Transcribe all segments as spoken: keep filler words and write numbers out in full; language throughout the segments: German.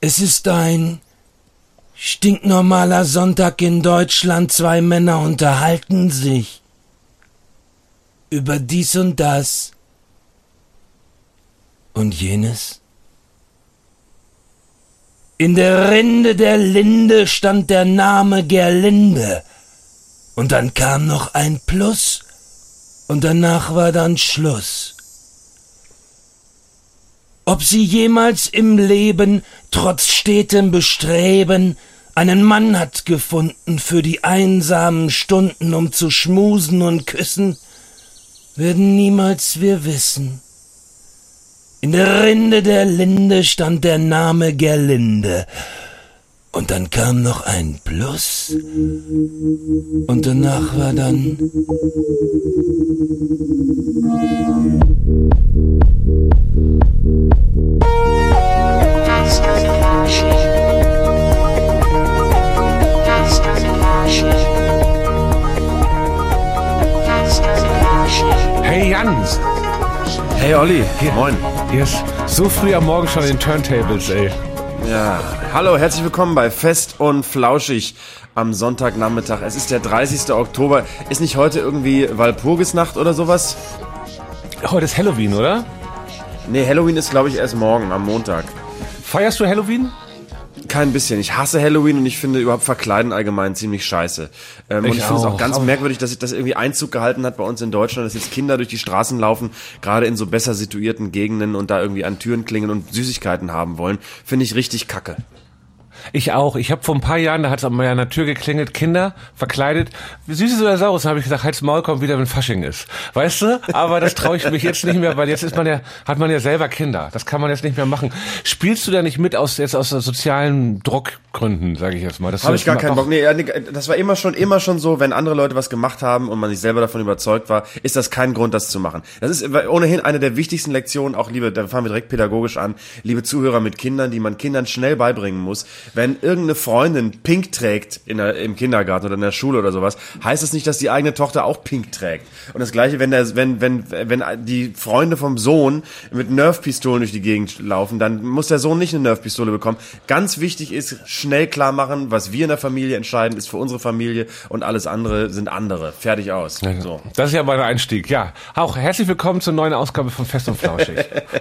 Es ist ein stinknormaler Sonntag in Deutschland. Zwei Männer unterhalten sich über dies und das und jenes. In der Rinde der Linde stand der Name Gerlinde. Und dann kam noch ein Plus und danach war dann Schluss. Ob sie jemals im Leben, trotz stetem Bestreben, einen Mann hat gefunden für die einsamen Stunden, um zu schmusen und küssen, werden niemals wir wissen. In der Rinde der Linde stand der Name Gerlinde. Und dann kam noch ein Plus. Und danach war dann... Hey Jan! Hey Olli, hier, moin. Hier ist so früh am Morgen schon in den Turntables, ey. Ja, hallo, herzlich willkommen bei Fest und Flauschig am Sonntagnachmittag. Es ist der dreißigster Oktober. Ist nicht heute irgendwie Walpurgisnacht oder sowas? Heute ist Halloween, oder? Nee, Halloween ist, glaube ich, erst morgen, am Montag. Feierst du Halloween? Kein bisschen. Ich hasse Halloween und ich finde überhaupt Verkleiden allgemein ziemlich scheiße. Ähm, ich und ich finde es auch ganz auch. merkwürdig, dass sich das irgendwie Einzug gehalten hat bei uns in Deutschland, dass jetzt Kinder durch die Straßen laufen, gerade in so besser situierten Gegenden und da irgendwie an Türen klingeln und Süßigkeiten haben wollen. Finde ich richtig kacke. Ich auch. Ich habe vor ein paar Jahren, da hat es an meiner Tür geklingelt, Kinder verkleidet. Süßes oder Saures? Dann habe ich gesagt, halt's Maul, kommt wieder, wenn Fasching ist. Weißt du? Aber das traue ich mich jetzt nicht mehr, weil jetzt ist man ja, hat man ja selber Kinder. Das kann man jetzt nicht mehr machen. Spielst du da nicht mit aus jetzt aus sozialen Druckgründen, sage ich jetzt mal? Habe ich gar keinen Bock. Nee, das war immer schon immer schon so, wenn andere Leute was gemacht haben und man sich selber davon überzeugt war, ist das kein Grund, das zu machen. Das ist ohnehin eine der wichtigsten Lektionen, auch liebe, da fangen wir direkt pädagogisch an, liebe Zuhörer mit Kindern, die man Kindern schnell beibringen muss. Wenn irgendeine Freundin Pink trägt in der, im Kindergarten oder in der Schule oder sowas, heißt das nicht, dass die eigene Tochter auch Pink trägt. Und das Gleiche, wenn der, wenn, wenn, wenn die Freunde vom Sohn mit Nerf-Pistolen durch die Gegend laufen, dann muss der Sohn nicht eine Nerf-Pistole bekommen. Ganz wichtig ist, schnell klar machen, was wir in der Familie entscheiden, ist für unsere Familie und alles andere sind andere. Fertig aus. So. Das ist ja mal der Einstieg. Ja, auch herzlich willkommen zur neuen Ausgabe von Fest und Flauschig.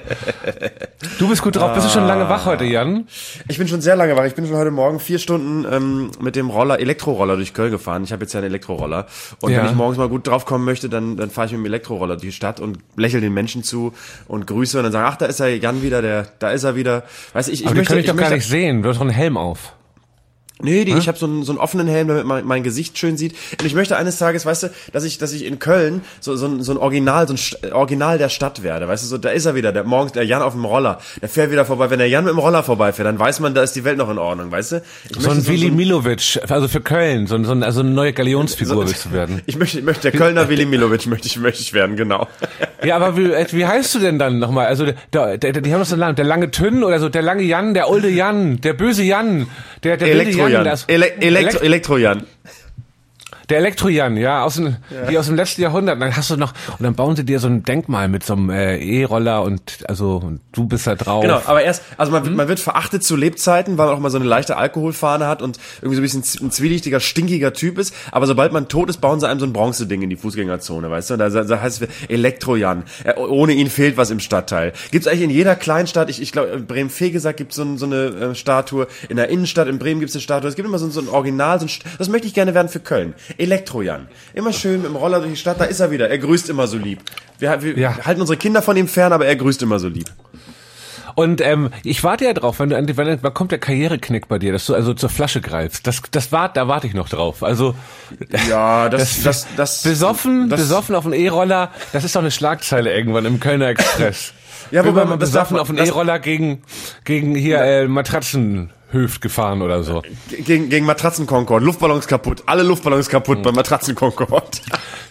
Du bist gut drauf. Ah. Bist du schon lange wach heute, Jan? Ich bin schon sehr lange wach. Ich bin schon heute Morgen vier Stunden ähm, mit dem Roller, Elektroroller durch Köln gefahren. Ich habe jetzt ja einen Elektroroller. Und ja. wenn ich morgens mal gut drauf kommen möchte, dann, dann fahre ich mit dem Elektroroller durch die Stadt und lächle den Menschen zu und grüße und dann sage, ach, da ist er Jan wieder, der, da ist er wieder. Weißt du, ich, ich Aber möchte, die kann ich doch ich gar möchte, nicht sehen. Du hast doch einen Helm auf. Nee, die, hm? ich habe so einen, so einen offenen Helm, damit man mein Gesicht schön sieht. Und ich möchte eines Tages, weißt du, dass ich, dass ich in Köln so, so, ein, so ein Original, so ein St- Original der Stadt werde. Weißt du, so, da ist er wieder, der morgens, der Jan auf dem Roller. Der fährt wieder vorbei. Wenn der Jan mit dem Roller vorbeifährt, dann weiß man, da ist die Welt noch in Ordnung, weißt du? Ich so ein so, Willi so Milovic, also für Köln, so, so, also eine neue Galionsfigur so, willst du werden. Ich möchte, ich möchte, der Kölner Willi Milovic möchte ich, möchte ich werden, genau. Ja, aber wie, wie heißt du denn dann nochmal? Also, der, der, die haben doch so lange, der lange Tünn oder so, der lange Jan, der olde Jan, der böse Jan, der, der wilde Jan. Das, Ele- Elektro, Elektro-Jan. Der Elektro-Jan, ja, aus dem, ja. die aus dem letzten Jahrhundert. Und dann hast du noch, und dann bauen sie dir so ein Denkmal mit so einem äh, E-Roller und also und du bist da drauf. Genau, aber erst, also man, hm? man wird verachtet zu Lebzeiten, weil man auch mal so eine leichte Alkoholfahne hat und irgendwie so ein bisschen ein zwielichtiger, stinkiger Typ ist. Aber sobald man tot ist, bauen sie einem so ein Bronzeding in die Fußgängerzone, weißt du? Und da, da heißt es Elektro-Jan. Äh, ohne ihn fehlt was im Stadtteil. Gibt's eigentlich in jeder Kleinstadt, ich, ich glaube, Bremen-Fegesack gibt's so, so eine äh, Statue. In der Innenstadt in Bremen gibt's eine Statue. Es gibt immer so, so ein Original, so ein, das möchte ich gerne werden für Köln. Elektro-Jan. Immer schön mit dem Roller durch die Stadt, da ist er wieder. Er grüßt immer so lieb. Wir, wir ja. halten unsere Kinder von ihm fern, aber er grüßt immer so lieb. Und ähm, ich warte ja drauf, wenn du, wenn wann kommt der Karriereknick bei dir, dass du also zur Flasche greifst. Das, das wart, da warte ich noch drauf. Also ja, das, das, das, das besoffen, das, besoffen auf dem E-Roller. Das ist doch eine Schlagzeile irgendwann im Kölner Express. Ja, wobei man besoffen auf dem E-Roller gegen gegen hier ja. äh, Matratzen. Höft gefahren oder so. Gegen, gegen Matratzen-Concorde. Luftballons kaputt. Alle Luftballons kaputt mhm. bei Matratzen-Concorde.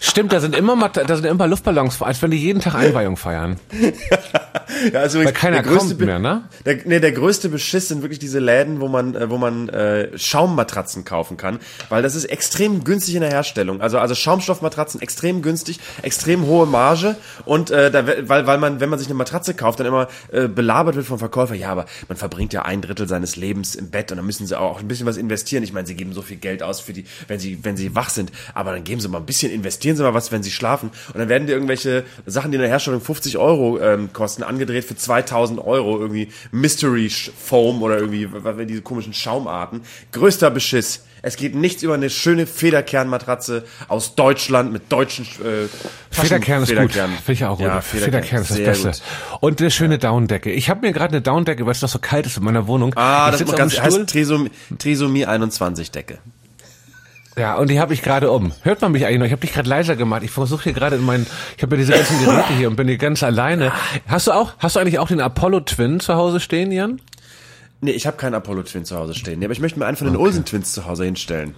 Stimmt, da sind immer mal, da sind immer Luftballons, als wenn die jeden Tag Einweihung feiern. Ja, also Weil keiner der größte kommt mehr, ne? Der, nee, der größte Beschiss sind wirklich diese Läden, wo man, äh, wo man äh, Schaummatratzen kaufen kann, weil das ist extrem günstig in der Herstellung. Also also Schaumstoffmatratzen extrem günstig, extrem hohe Marge und äh, da, weil weil man, wenn man sich eine Matratze kauft, dann immer äh, belabert wird vom Verkäufer. Ja, aber man verbringt ja ein Drittel seines Lebens im Bett und dann müssen sie auch ein bisschen was investieren. Ich meine, sie geben so viel Geld aus für die, wenn sie wenn sie wach sind, aber dann geben sie mal ein bisschen, investieren sie mal was, wenn sie schlafen und dann werden dir irgendwelche Sachen, die in der Herstellung fünfzig Euro ähm, kosten, angedreht für zweitausend Euro, irgendwie Mystery Foam oder irgendwie diese komischen Schaumarten. Größter Beschiss. Es geht nichts über eine schöne Federkernmatratze aus Deutschland mit deutschen äh, Federkern ist Federkern. gut. Finde ich auch gut. Ja, Federkern, Federkern ist das sehr Beste. gut. Und eine schöne Downdecke. Ich habe mir gerade eine Downdecke, weil es noch so kalt ist in meiner Wohnung. Ah, ich das sitz ist auf ganz, dem Stuhl. heißt Trisomie, Trisomie einundzwanzig Decke. Ja, und die habe ich gerade um. Hört man mich eigentlich noch? Ich habe dich gerade leiser gemacht. Ich versuche hier gerade in meinen, ich habe ja diese ganzen Geräte hier und bin hier ganz alleine. Hast du auch, hast du eigentlich auch den Apollo Twin zu Hause stehen, Jan? Nee, ich habe keinen Apollo Twin zu Hause stehen. Nee, aber ich möchte mir einen von den okay. Olsen Twins zu Hause hinstellen.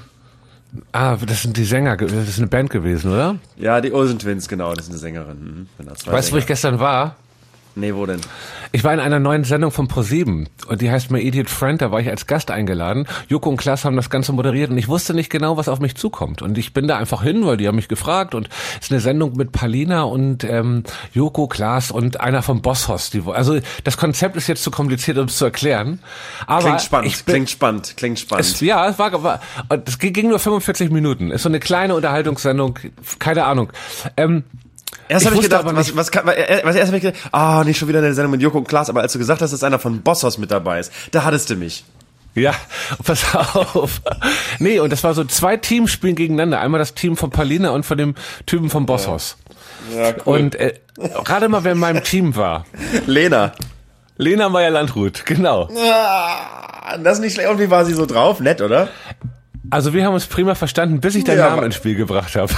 Ah, das sind die Sänger, das ist eine Band gewesen, oder? Ja, die Olsen Twins, genau, das ist eine Sängerin. Mhm, genau, weißt du, wo ich gestern war? Nee, wo denn? Ich war in einer neuen Sendung von ProSieben und die heißt My Idiot Friend, da war ich als Gast eingeladen. Joko und Klaas haben das Ganze moderiert und ich wusste nicht genau, was auf mich zukommt. Und ich bin da einfach hin, weil die haben mich gefragt und es ist eine Sendung mit Palina und ähm, Joko, Klaas und einer vom Bosshaus. Die, also das Konzept ist jetzt zu kompliziert, um es zu erklären. Aber klingt spannend, ich bin, klingt spannend, klingt spannend. Es, ja, es war, war es ging nur fünfundvierzig Minuten. Ist so eine kleine Unterhaltungssendung, keine Ahnung. Ähm, Erst habe ich gedacht, was, was, was, was, was erst habe ich gedacht, ah, oh, nicht schon wieder eine Sendung mit Joko und Klaas, aber als du gesagt hast, dass einer von Bosshaus mit dabei ist, da hattest du mich. Ja, pass auf. Nee, und das war so, zwei Teams spielen gegeneinander. Einmal das Team von Palina und von dem Typen vom Bosshaus. Ja, cool. Und äh, gerade mal, wer in meinem Team war. Lena. Lena Meyer-Landrut, genau. Ah, das ist nicht schlecht. Und wie war sie so drauf? Nett, oder? Also wir haben uns prima verstanden, bis ich deinen ja, Namen ins Spiel gebracht habe.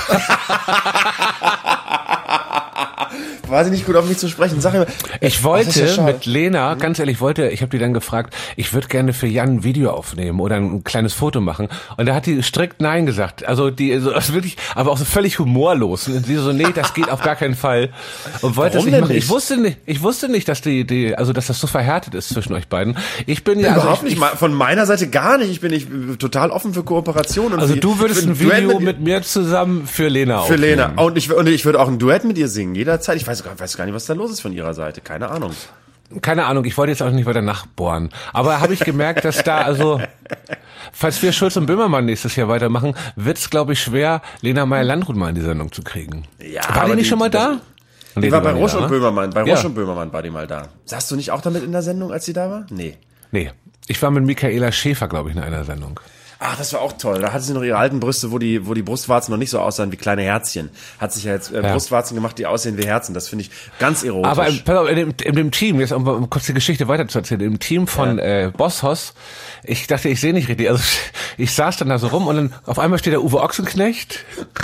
War sie nicht gut auf mich zu sprechen? Sag mir. Ich wollte ja mit Lena, ganz ehrlich, wollte, ich habe die dann gefragt, ich würde gerne für Jan ein Video aufnehmen oder ein kleines Foto machen. Und da hat die strikt Nein gesagt. Also die, also wirklich, aber auch so völlig humorlos. Und sie so, nee, das geht auf gar keinen Fall. Und wollte das nicht machen. Ich wusste nicht, ich wusste nicht, dass die, die, also dass das so verhärtet ist zwischen euch beiden. Ich bin ja überhaupt also ich, nicht, von meiner Seite gar nicht. Ich bin nicht total offen für Kooperation. Und also für, du würdest ein Video mit, mit mir zusammen für Lena Für aufnehmen. Lena. Und ich, und ich würde auch ein Duett mit ihr singen, jederzeit. Ich weiß, weiß gar nicht, was da los ist von ihrer Seite. Keine Ahnung. Keine Ahnung, ich wollte jetzt auch nicht weiter nachbohren. Aber habe ich gemerkt, dass da, also, falls wir Schulz und Böhmermann nächstes Jahr weitermachen, wird's, glaube ich, schwer, Lena Meyer-Landrut mal in die Sendung zu kriegen. Ja, war die nicht die, schon mal da? Die, die war bei Roche und ne? Böhmermann. Bei ja. Roche und Böhmermann war die mal da. Saßt du nicht auch damit in der Sendung, als sie da war? Nee. Nee. Ich war mit Michaela Schäfer, glaube ich, in einer Sendung. Ach, das war auch toll. Da hatte sie noch ihre alten Brüste, wo die, wo die Brustwarzen noch nicht so aussahen wie kleine Herzchen. Hat sich ja jetzt äh, ja. Brustwarzen gemacht, die aussehen wie Herzen. Das finde ich ganz erotisch. Aber pass auf, in dem, in dem Team, jetzt um, um kurz die Geschichte weiterzuerzählen, im Team von ja. äh, Bosshaus, ich dachte, ich sehe nicht richtig. Also ich saß dann da so rum und dann auf einmal steht der Uwe Ochsenknecht,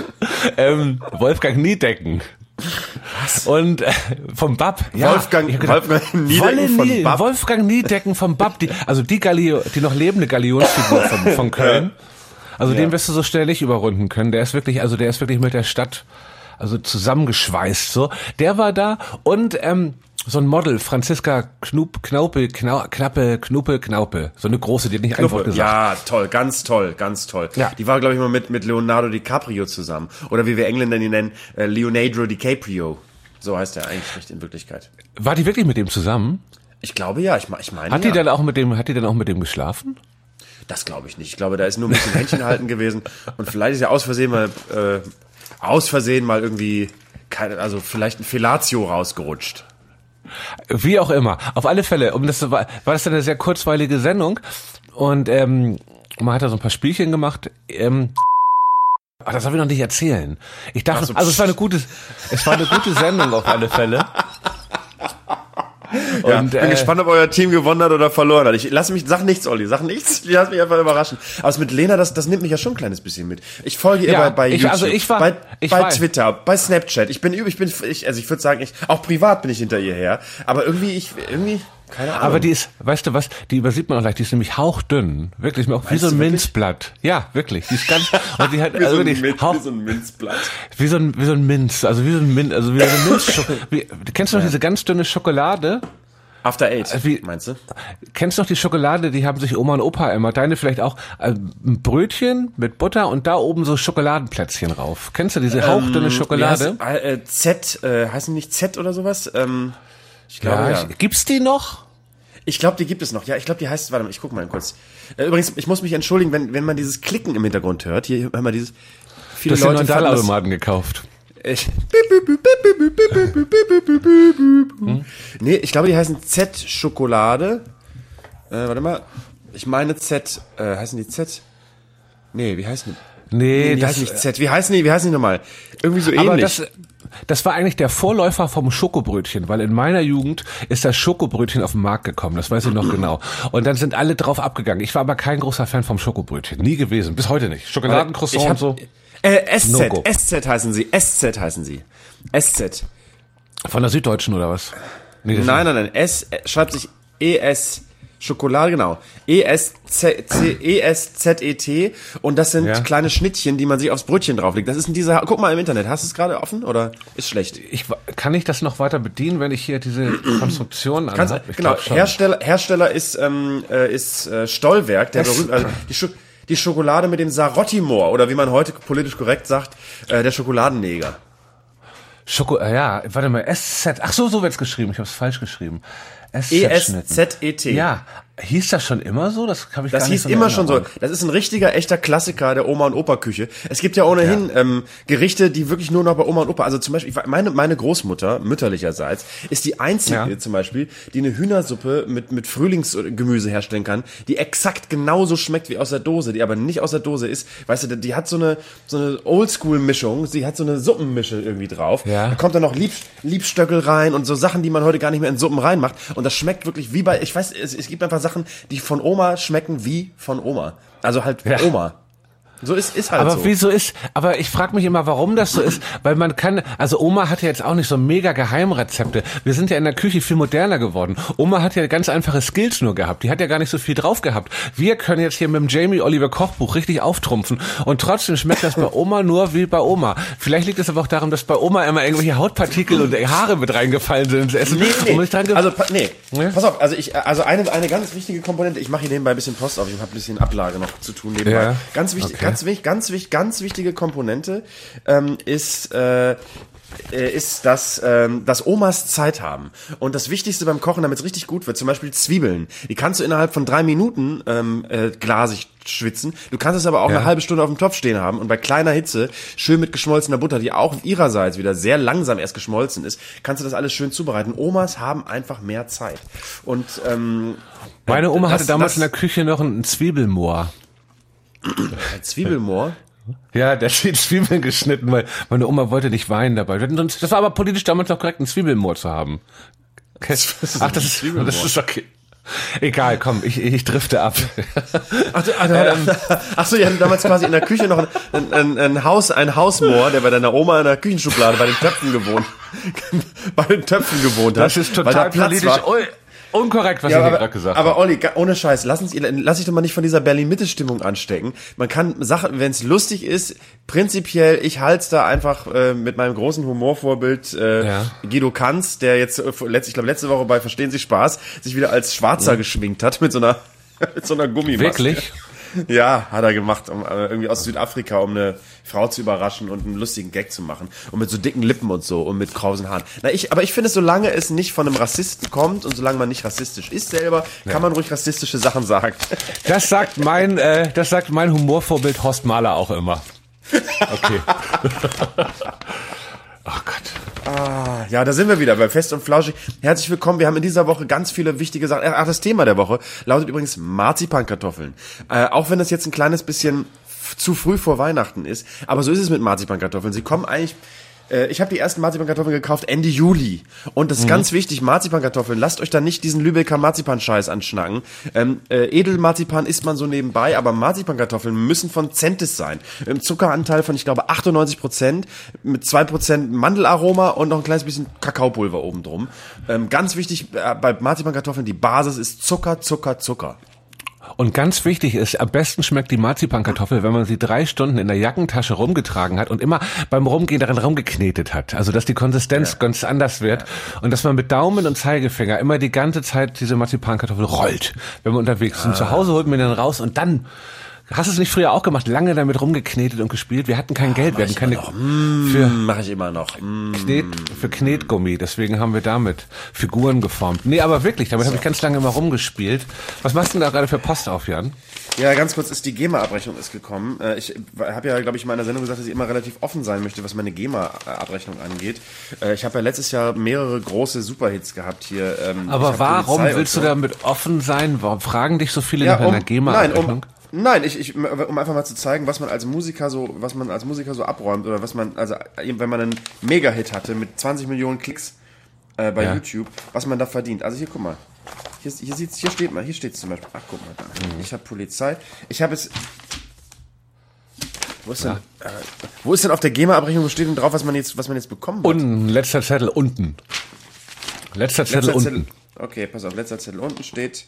ähm, Wolfgang Niedecken. Was? Und äh, vom B A P. Ja, Wolfgang, gedacht, Wolfgang Niedecken von B A P. Wolfgang Niedecken vom B A P. Die, also die, Galio, die noch lebende Galionsfigur von, von Köln. Also ja. den wirst du so schnell nicht überrunden können. Der ist wirklich, also der ist wirklich mit der Stadt also zusammengeschweißt. So, der war da und ähm, so ein Model, Franziska Knup, Knaupe, Knau, Knappe, Knuppe, Knaupe. So eine große, die hat nicht Knuppe. einfach gesagt. Ja, toll, ganz toll, ganz toll. Ja. Die war, glaube ich, mal mit, mit Leonardo DiCaprio zusammen. Oder wie wir Engländer ihn nennen, äh, Leonardo DiCaprio. So heißt er eigentlich nicht in Wirklichkeit. War die wirklich mit dem zusammen? Ich glaube ja, ich, ich meine Hat ja. die dann auch mit dem, hat die dann auch mit dem geschlafen? Das glaube ich nicht. Ich glaube, da ist nur ein bisschen Händchen halten gewesen. Und vielleicht ist ja aus Versehen mal, äh, aus Versehen mal irgendwie, keine, also vielleicht ein Fellatio rausgerutscht. Wie auch immer. Auf alle Fälle, um das war, war das dann eine sehr kurzweilige Sendung und ähm, man hat da so ein paar Spielchen gemacht. Ähm, ach, das darf ich noch nicht erzählen. Ich dachte, also, also es war eine gute, es war eine gute Sendung auf alle Fälle. Ja, und, bin äh, gespannt, ob euer Team gewonnen hat oder verloren hat. Ich lass mich, sag nichts, Olli, sag nichts. Ich lass mich einfach überraschen. Aber das mit Lena, das, das nimmt mich ja schon ein kleines bisschen mit. Ich folge ihr ja, bei, bei ich, YouTube, also ich war, bei, ich bei war. Twitter, bei Snapchat. Ich bin, ich bin, ich, also ich würde sagen, ich, auch privat bin ich hinter ihr her. Aber irgendwie, ich, irgendwie, Keine Ahnung. Aber die ist, weißt du was, die übersieht man auch leicht, die ist nämlich hauchdünn. Wirklich, auch wie Meinst so ein du wirklich? Minzblatt. Ja, wirklich. Die ist ganz, und die hat, wie, also so ein wirklich, Min- hauch, wie so ein Minzblatt. wie so ein, wie so ein Minz, also wie so ein Minz, also wie so eine Minz, wie, kennst du noch Ja. diese ganz dünne Schokolade? After Eight, Wie- meinst du? Kennst du noch die Schokolade, die haben sich Oma und Opa immer, deine vielleicht auch, äh, ein Brötchen mit Butter und da oben so Schokoladenplätzchen rauf. Kennst du diese hauchdünne Schokolade? Wie heißt, äh, Z, äh, heißen die nicht Z oder sowas? Ähm, ich glaube, ja. ich, gibt's die noch? Ich glaube, die gibt es noch. Ja, ich glaube, die heißt, warte mal, ich guck mal kurz. Äh, übrigens, ich muss mich entschuldigen, wenn, wenn man dieses Klicken im Hintergrund hört. Hier, hör mal dieses, viele Du hast den neuen fanden das- Dahlautomaten gekauft. Ich, hm? Nee, ich glaube, die heißen Z-Schokolade. Äh, warte mal. Ich meine Z, äh, heißen die Z? Nee, wie heißen die? Nee, Nee, die das, heißen nicht Z. Wie heißen die, wie heißen die nochmal? Irgendwie so aber ähnlich. das, das war eigentlich der Vorläufer vom Schokobrötchen, weil in meiner Jugend ist das Schokobrötchen auf den Markt gekommen, das weiß ich noch genau. Und dann sind alle drauf abgegangen. Ich war aber kein großer Fan vom Schokobrötchen, nie gewesen, bis heute nicht. Schokoladencroissant Ich hab- und so. Äh, S Z, No-Go. S Z heißen sie, S Z heißen sie. S Z. Von der Süddeutschen oder was? Nee, das Nein, nein, nein, S, äh, schreibt sich E S, Schokolade, genau. E S Z E S Z E T und das sind Ja. kleine Schnittchen, die man sich aufs Brötchen drauflegt. Das ist in dieser, guck mal im Internet, hast du es gerade offen oder ist schlecht? Ich, kann ich das noch weiter bedienen, wenn ich hier diese Konstruktion Kannst, anhabe? Ich genau, glaub schon. Hersteller, Hersteller ist, ähm, äh, ist äh, Stollwerk, der Es- berühmt, also die, Scho die Schokolade mit dem Sarotti-Moor oder wie man heute politisch korrekt sagt, äh, der Schokoladenneger. Schoko, äh, ja, warte mal, S Z, ach so, so wird's geschrieben, ich habe es falsch geschrieben. E S S Z-Schnitten. Z E T. Ja, hieß das schon immer so? Das habe ich Das gar nicht hieß so in immer schon so. Erinnerung. Das ist ein richtiger, echter Klassiker der Oma- und Opa-Küche. Es gibt ja ohnehin ähm, Gerichte, die wirklich nur noch bei Oma und Opa, also zum Beispiel, ich, meine, meine Großmutter, mütterlicherseits, ist die einzige Ja. zum Beispiel, die eine Hühnersuppe mit, mit Frühlingsgemüse herstellen kann, die exakt genauso schmeckt wie aus der Dose, die aber nicht aus der Dose ist. Weißt du, die hat so eine, so eine Oldschool-Mischung, sie hat so eine Suppenmische irgendwie drauf. Ja. Da kommt dann noch Lieb, Liebstöckel rein und so Sachen, die man heute gar nicht mehr in Suppen reinmacht. Und das schmeckt wirklich wie bei, ich weiß, es, es gibt einfach Sachen, die von Oma schmecken wie von Oma. Also halt Ja. Oma. So ist, ist halt Aber so. wieso ist, aber ich frage mich immer, warum das so ist, weil man kann, also Oma hat ja jetzt auch nicht so mega Geheimrezepte. Wir sind ja in der Küche viel moderner geworden. Oma hat ja ganz einfache Skills nur gehabt. Die hat ja gar nicht so viel drauf gehabt. Wir können jetzt hier mit dem Jamie Oliver Kochbuch richtig auftrumpfen und trotzdem schmeckt das bei Oma nur wie bei Oma. Vielleicht liegt es aber auch daran, dass bei Oma immer irgendwelche Hautpartikel und Haare mit reingefallen sind ins Essen. Nee, Und nee. man sich dran ge- Also, pa- nee. Ja? Pass auf, also ich, also eine, eine ganz wichtige Komponente, ich mache hier nebenbei ein bisschen Post auf, ich habe ein bisschen Ablage noch zu tun nebenbei. Ja. Ganz wichtig, Okay. ganz wichtig, ganz wichtig, ganz wichtige Komponente ähm, ist, äh, äh, ist, dass, ähm, dass Omas Zeit haben. Und das Wichtigste beim Kochen, damit es richtig gut wird, zum Beispiel Zwiebeln. Die kannst du innerhalb von drei Minuten ähm, äh, glasig schwitzen. Du kannst es aber auch Ja. eine halbe Stunde auf dem Topf stehen haben und bei kleiner Hitze schön mit geschmolzener Butter, die auch ihrerseits wieder sehr langsam erst geschmolzen ist, kannst du das alles schön zubereiten. Omas haben einfach mehr Zeit. Und ähm, Meine Oma hatte das- damals das- in der Küche noch einen Zwiebelmoor. Zwiebelmoor. Ja, der hat die Zwiebeln geschnitten, weil meine Oma wollte nicht weinen dabei. Das war aber politisch damals noch korrekt, einen Zwiebelmoor zu haben. Was ist Ach, ein das ist, Zwiebelmoor? das ist okay. Egal, komm, ich, ich drifte ab. Ach, du- ach, du- ach so, ihr hattet damals quasi in der Küche noch ein, ein, ein Haus, ein Hausmoor, der bei deiner Oma in der Küchenschublade bei den Töpfen gewohnt, bei den Töpfen gewohnt hat. Das ist weil da total Platz politisch war. un- unkorrekt, was Ja, ihr hier aber, gerade gesagt aber habt. Olli, ga- ohne Scheiß, lass uns, lass dich doch mal nicht von dieser Berlin-Mitte-Stimmung anstecken. Man kann Sachen, wenn es lustig ist, prinzipiell, ich halte da einfach äh, mit meinem großen Humorvorbild äh, Ja. Guido Kanz, der jetzt, äh, letzt, ich glaube letzte Woche bei Verstehen Sie Spaß, sich wieder als Schwarzer geschminkt hat mit so einer mit so einer Gummimaske. Wirklich? Ja, hat er gemacht, um äh, irgendwie aus Südafrika, um eine Frau zu überraschen und einen lustigen Gag zu machen. Und mit so dicken Lippen und so und mit krausen Haaren. Na, ich, aber ich finde, solange es nicht von einem Rassisten kommt und solange man nicht rassistisch ist selber, kann man ruhig rassistische Sachen sagen. Das sagt mein, äh, das sagt mein Humorvorbild Horst Mahler auch immer. Okay. Oh Gott. Ah, ja, da sind wir wieder bei Fest und Flauschig. Herzlich willkommen. Wir haben in dieser Woche ganz viele wichtige Sachen. Ach, das Thema der Woche lautet übrigens Marzipankartoffeln. Äh, auch wenn das jetzt ein kleines bisschen f- zu früh vor Weihnachten ist. Aber so ist es mit Marzipankartoffeln. Sie kommen eigentlich Äh, ich habe die ersten Marzipankartoffeln gekauft Ende Juli. Und das ist mhm. ganz wichtig, Marzipankartoffeln, lasst euch da nicht diesen Lübecker Marzipan-Scheiß anschnacken. Ähm, äh, Edelmarzipan isst man so nebenbei, aber Marzipankartoffeln müssen von Centis sein. Im Zuckeranteil von, ich glaube, achtundneunzig Prozent, mit zwei Prozent Mandelaroma und noch ein kleines bisschen Kakaopulver oben drum. Ähm, ganz wichtig, äh, bei Marzipankartoffeln, die Basis ist Zucker, Zucker, Zucker. Und ganz wichtig ist, am besten schmeckt die Marzipankartoffel, wenn man sie drei Stunden in der Jackentasche rumgetragen hat und immer beim Rumgehen darin rumgeknetet hat. Also, dass die Konsistenz ja. ganz anders wird ja. und dass man mit Daumen und Zeigefinger immer die ganze Zeit diese Marzipankartoffel rollt, wenn man unterwegs ist. Und zu Hause holt man den raus und dann... Hast du es nicht früher auch gemacht? Lange damit rumgeknetet und gespielt? Wir hatten kein ja, Geld, wir hatten keine mm, für mache ich immer noch Knet, für Knetgummi. Deswegen haben wir damit Figuren geformt. Nee, aber wirklich, damit so. habe ich ganz lange mal rumgespielt. Was machst du denn da gerade für Post auf, Jan? Ja, ganz kurz, ist die GEMA-Abrechnung ist gekommen. Ich habe ja, glaube ich, in meiner Sendung gesagt, dass ich immer relativ offen sein möchte, was meine GEMA-Abrechnung angeht. Ich habe ja letztes Jahr mehrere große Superhits gehabt hier. Aber warum willst so. du damit offen sein? Warum fragen dich so viele ja, nach um, deiner GEMA-Abrechnung? Nein, um, Nein, ich, ich, um einfach mal zu zeigen, was man als Musiker so, was man als Musiker so abräumt oder was man, also wenn man einen Mega-Hit hatte mit zwanzig Millionen Klicks äh, bei ja. YouTube, was man da verdient. Also hier, guck mal, hier, hier sieht's, hier steht mal, hier steht's zum Beispiel. Ach, guck mal da. Mhm. Ich habe Polizei. Ich habe es. Wo ist ja. denn? Äh, wo ist denn auf der GEMA-Abrechnung? Wo steht denn drauf, was man jetzt, was man jetzt bekommen hat? Unten, letzter Zettel unten. Letzter Zettel letzter unten. Zettel, okay, pass auf, letzter Zettel unten steht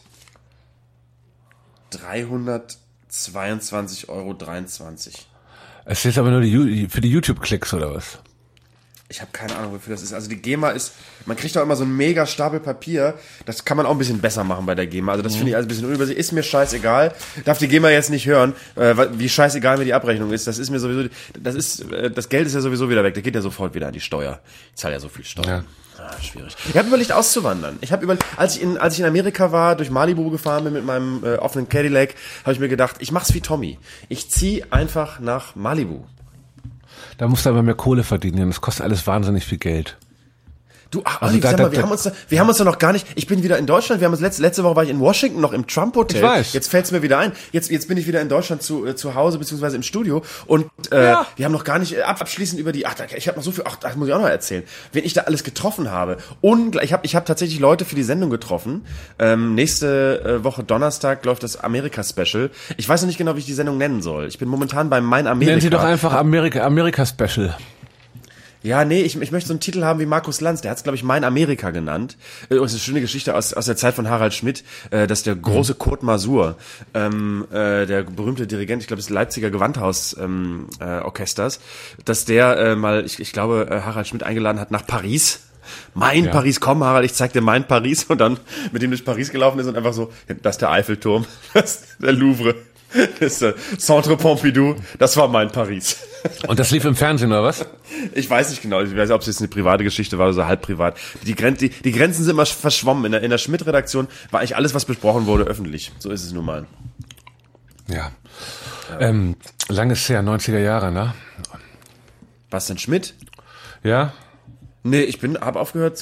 dreihundertzweiundzwanzig Euro dreiundzwanzig. Es ist aber nur die, für die YouTube-Klicks oder was? Ich habe keine Ahnung, wofür das ist. Also die GEMA ist, man kriegt auch immer so einen mega Stapel Papier. Das kann man auch ein bisschen besser machen bei der GEMA. Also das mhm. finde ich also ein bisschen unübersichtlich. Ist mir scheißegal. Darf die GEMA jetzt nicht hören, äh, wie scheißegal mir die Abrechnung ist. Das ist mir sowieso, das ist, äh, das Geld ist ja sowieso wieder weg. Das geht ja sofort wieder an die Steuer. Ich zahle ja so viel Steuer. Ja. Ah, schwierig. Ich habe überlegt auszuwandern. Ich habe überlegt, als ich in als ich in Amerika war, durch Malibu gefahren bin mit meinem äh, offenen Cadillac, habe ich mir gedacht, ich mach's wie Tommy. Ich zieh einfach nach Malibu. Da musst du aber mehr Kohle verdienen, das kostet alles wahnsinnig viel Geld. Du, ach, also Olli, da, sag mal, da, wir haben uns da, wir haben uns da noch gar nicht, ich bin wieder in Deutschland, wir haben uns letzte, letzte Woche war ich in Washington noch im Trump Hotel. Ich weiß. Jetzt fällt's mir wieder ein. Jetzt, jetzt bin ich wieder in Deutschland zu, äh, zu Hause, beziehungsweise im Studio und, äh, ja. wir haben noch gar nicht äh, abschließend über die, ach, da, ich habe noch so viel, ach, das muss ich auch noch erzählen, wen ich da alles getroffen habe. Ungleich, ich habe ich hab tatsächlich Leute für die Sendung getroffen. Ähm, nächste äh, Woche Donnerstag läuft das Amerika-Special. Ich weiß noch nicht genau, wie ich die Sendung nennen soll. Ich bin momentan bei Mein Amerika. Nennen Sie doch einfach Amerika, Amerika-Special. Ja, nee, ich, ich möchte so einen Titel haben wie Markus Lanz, der hat es, glaube ich, Mein Amerika genannt. Das ist eine schöne Geschichte aus, aus der Zeit von Harald Schmidt, äh, dass der große Kurt Masur, ähm, äh, der berühmte Dirigent, ich glaube, des Leipziger Gewandhaus ähm, äh, Orchesters, dass der äh, mal, ich, ich glaube, äh, Harald Schmidt eingeladen hat nach Paris. Mein ja. Paris, komm Harald, ich zeig dir mein Paris, und dann mit ihm durch Paris gelaufen ist und einfach so, das ist der Eiffelturm, das ist der Louvre. Das ist der Centre Pompidou, das war mein Paris. Und das lief im Fernsehen, oder was? Ich weiß nicht genau, ich weiß nicht, ob es jetzt eine private Geschichte war oder so halb privat. Die, Gren die, die Grenzen sind immer verschwommen. In der, in der Schmidt-Redaktion war eigentlich alles, was besprochen wurde, öffentlich. So ist es nun mal. Ja. ja. Ähm, lang ist her, neunziger Jahre, ne? Was denn, Schmidt? Ja. Nee, ich bin, hab aufgehört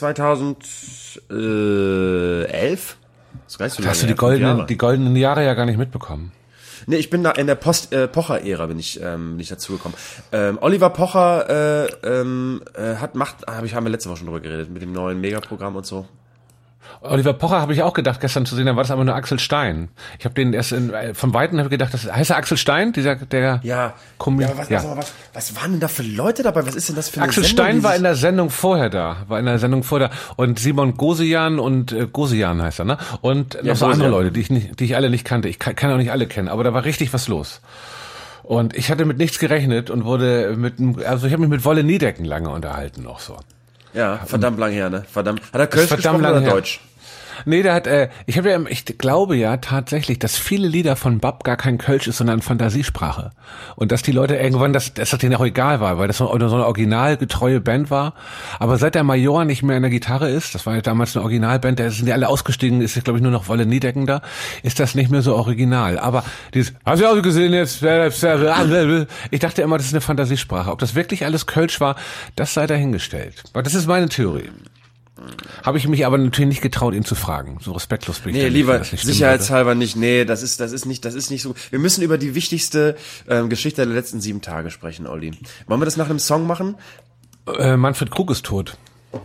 zweitausendelf. Das reicht so lange. Hast du die goldenen, die goldenen Jahre ja gar nicht mitbekommen? Nee, ich bin da in der Post-Pocher-Ära bin ich ähm, bin ich dazugekommen. Ähm, Oliver Pocher äh, ähm, äh, hat macht, habe ich haben wir letzte Woche schon drüber geredet mit dem neuen Megaprogramm und so. Oliver Pocher habe ich auch gedacht, gestern zu sehen, dann war das aber nur Axel Stein. Ich habe den erst in, von Weitem habe ich gedacht, das heißt er Axel Stein, dieser der Ja. Kommi- ja, aber was, ja. was, was waren denn da für Leute dabei? Was ist denn das für eine Axel Sendung, Stein war sich- in der Sendung vorher da, war in der Sendung vorher da und Simon Gosian und äh, Gosian heißt er, ne? Und noch Ja, so Gosian. andere Leute, die ich nicht, die ich alle nicht kannte. Ich kann, kann auch nicht alle kennen, aber da war richtig was los. Und ich hatte mit nichts gerechnet und wurde mit einem- also ich habe mich mit Wolle Niedecken lange unterhalten noch so. Ja, verdammt lang her, ne? Verdammt. Hat er Kölsch verdammt gesprochen lang oder her. Deutsch? Nee, der hat, äh, ich habe ja, ich glaube ja tatsächlich, dass viele Lieder von Bab gar kein Kölsch ist, sondern Fantasiesprache. Und dass die Leute irgendwann, dass, dass das denen auch egal war, weil das so eine, so eine originalgetreue Band war. Aber seit der Major nicht mehr in der Gitarre ist, das war ja damals eine Originalband, da sind die alle ausgestiegen, ist jetzt glaube ich nur noch Wolle Niedecken da, ist das nicht mehr so original. Aber dieses, hast du auch gesehen jetzt? Ich dachte immer, das ist eine Fantasiesprache. Ob das wirklich alles Kölsch war, das sei dahingestellt. Aber das ist meine Theorie. Habe ich mich aber natürlich nicht getraut, ihn zu fragen. So respektlos bin ich. Nee, da nicht, lieber wenn das nicht stimmen sicherheitshalber nicht. Nee, das ist das ist nicht das ist nicht so. Wir müssen über die wichtigste ähm, Geschichte der letzten sieben Tage sprechen, Olli. Wollen wir das nach einem Song machen? Äh, Manfred Krug ist tot.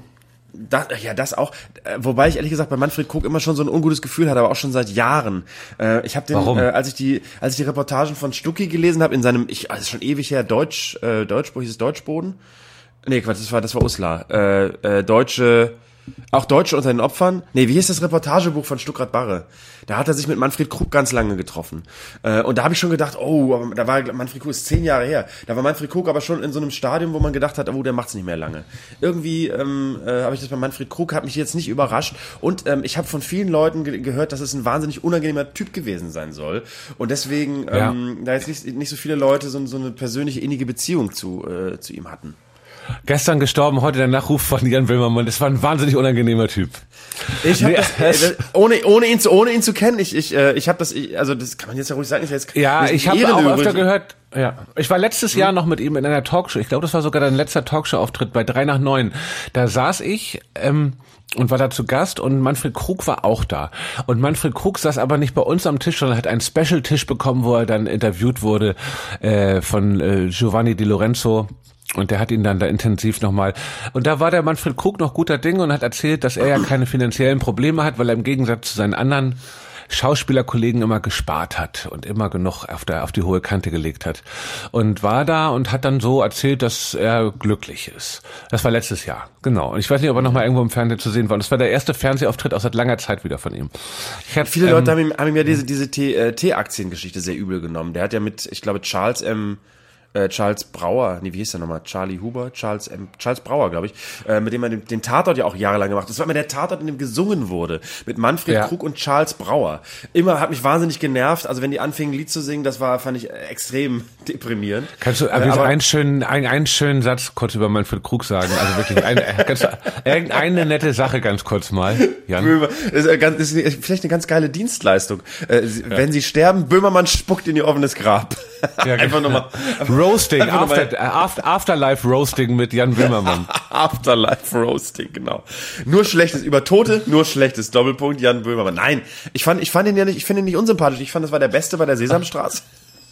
Das, ja, das auch. Wobei ich ehrlich gesagt bei Manfred Krug immer schon so ein ungutes Gefühl hatte, aber auch schon seit Jahren. Äh, ich habe den, Warum? Äh, als ich die, als ich die Reportagen von Stucki gelesen habe in seinem, ich, also schon ewig her, Deutsch, äh, Deutsch, wo hieß es Deutschboden? Nee, Quatsch, das war, das war Uslar. Äh, äh, Deutsche, auch Deutsche unter den Opfern. Nee, wie hieß das Reportagebuch von Stuckrad Barre? Da hat er sich mit Manfred Krug ganz lange getroffen. Äh, und da habe ich schon gedacht, oh, aber da war Manfred Krug ist zehn Jahre her. Da war Manfred Krug aber schon in so einem Stadium, wo man gedacht hat, oh, der macht's nicht mehr lange. Irgendwie ähm, äh, habe ich das bei Manfred Krug, hat mich jetzt nicht überrascht. Und ähm, ich habe von vielen Leuten ge- gehört, dass es ein wahnsinnig unangenehmer Typ gewesen sein soll. Und deswegen ja. ähm, da jetzt nicht, nicht so viele Leute so, so eine persönliche innige Beziehung zu äh, zu ihm hatten. Gestern gestorben, heute der Nachruf von Jan Böhmermann. Das war ein wahnsinnig unangenehmer Typ. Ich habe Nee, das, äh, ohne ohne ihn zu ohne ihn zu kennen, ich ich äh, ich habe das, ich, also das kann man jetzt ja ruhig sagen. Ich jetzt, Ja, das ist ich habe Ehre auch übrigens. öfter gehört. Ja, ich war letztes Jahr noch mit ihm in einer Talkshow. Ich glaube, das war sogar dein letzter Talkshow-Auftritt bei drei nach neun. Da saß ich ähm, und war da zu Gast und Manfred Krug war auch da. Und Manfred Krug saß aber nicht bei uns am Tisch, sondern hat einen Special-Tisch bekommen, wo er dann interviewt wurde äh, von äh, Giovanni Di Lorenzo. Und der hat ihn dann da intensiv nochmal, und da war der Manfred Krug noch guter Dinge und hat erzählt, dass er ja keine finanziellen Probleme hat, weil er im Gegensatz zu seinen anderen Schauspielerkollegen immer gespart hat und immer genug auf der auf die hohe Kante gelegt hat. Und war da und hat dann so erzählt, dass er glücklich ist. Das war letztes Jahr, genau. Und ich weiß nicht, ob er nochmal irgendwo im Fernsehen zu sehen war. Und das war der erste Fernsehauftritt auch seit langer Zeit wieder von ihm. Ich hab, Viele ähm, Leute haben ihm, haben ihm ja diese diese T- äh, T-Aktiengeschichte sehr übel genommen. Der hat ja mit, ich glaube, Charles M. Äh, Charles Brauer, nee, wie hieß der nochmal? Charlie Huber? Charles M. Charles Brauer, glaube ich, äh, mit dem er den, den Tatort ja auch jahrelang gemacht hat. Das war immer der Tatort, in dem gesungen wurde. Mit Manfred Ja. Krug und Charles Brauer. Immer hat mich wahnsinnig genervt. Also wenn die anfingen, ein Lied zu singen, das war, fand ich, extrem deprimierend. Kannst du Äh, aber aber einen schönen, einen, einen schönen Satz kurz über Manfred Krug sagen? Also wirklich, eine, ganz, irgendeine nette Sache ganz kurz mal, Jan. Böhmer, das ist, ganz, das ist vielleicht eine ganz geile Dienstleistung. Äh, sie- Wenn sie sterben, Böhmermann spuckt in ihr offenes Grab. Ja, Einfach nochmal. Roasting, Einfach noch mal- after, after, Afterlife Roasting mit Jan Böhmermann. Afterlife Roasting, genau. Nur schlechtes über Tote, nur schlechtes Doppelpunkt Jan Böhmermann. Nein, ich fand, ich fand ihn ja nicht, ich finde ihn nicht unsympathisch. Ich fand, das war der Beste bei der Sesamstraße.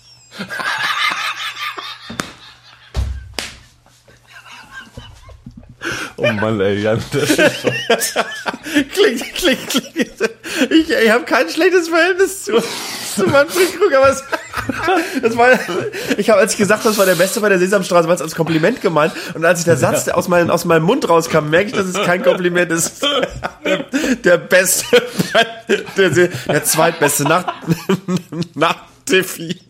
Oh Mann, ey, Jan, das ist so. klingt, klingt, klingt. Ich, ich habe kein schlechtes Verhältnis zu, zu Manfred Krug, aber es, das war, ich habe, als ich gesagt habe, das war der Beste bei der Sesamstraße, war es als Kompliment gemeint. Und als ich der Satz aus meinem, aus meinem Mund rauskam, merke ich, dass es kein Kompliment ist. Der Beste, bei der, Se- der Zweitbeste nach, nach Tiffy.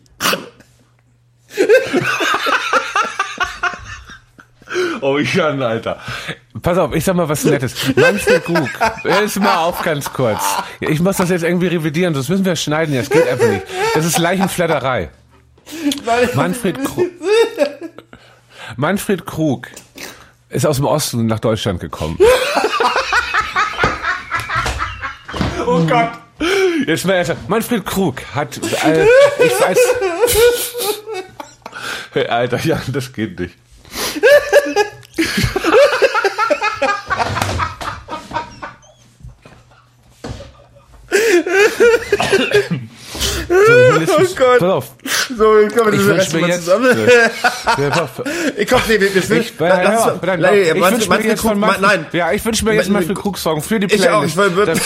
Oh, Jan, Alter. Pass auf, ich sag mal was Nettes. Manfred Krug, ist mal auf ganz kurz. Ich muss das jetzt irgendwie revidieren, sonst müssen wir schneiden. Das geht einfach nicht. Das ist Leichenflatterei. Manfred Krug. Manfred Krug ist aus dem Osten nach Deutschland gekommen. Oh Gott. Jetzt mal ernsthaft. Manfred Krug hat, äh, ich weiß, hey, Alter, Jan, das geht nicht. So, jetzt, Oh Gott. pass auf. So, ich glaube, das Ich ist wünsch mir mal jetzt, zusammen. Ja, pass auf. Ich komm, nee, wir, wir, Ich, äh, lass ja, uns- nein, nein, ich Manfred- wünsche mir Manfred jetzt Krug- von Ma- Manfred, nein. ja, ich wünsche mir jetzt Ma- Manfred Krug Song für die Ich auch, Playlist. ich will,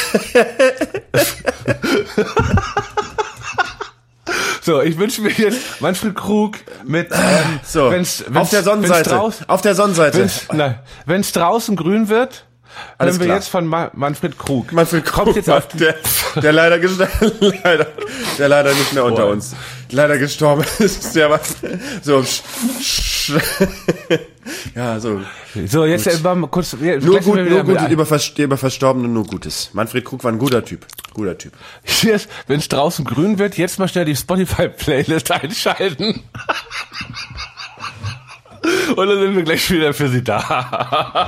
So, ich wünsche mir jetzt Manfred Krug mit, ähm, so, wenn's, wenn's, auf der Sonnenseite, Wenn's draußen, auf der Sonnenseite. wenn's, nein, wenn's draußen grün wird, Alles hören wir klar. jetzt von Ma- Manfred Krug. Manfred Krug, Kommt jetzt auf, der, der leider gestorben, leider, der leider nicht mehr unter Boah. uns, leider gestorben ist, der was, so, sch, sch, ja, so, so, jetzt äh, mal kurz, wir, nur gleich sind gut, wir nur wieder gut, mit- über, Vers- über Verstorbene nur Gutes. Manfred Krug war ein guter Typ, guter Typ. Jetzt, wenn's draußen grün wird, jetzt mal schnell die Spotify-Playlist einschalten. Und dann sind wir gleich wieder für Sie da.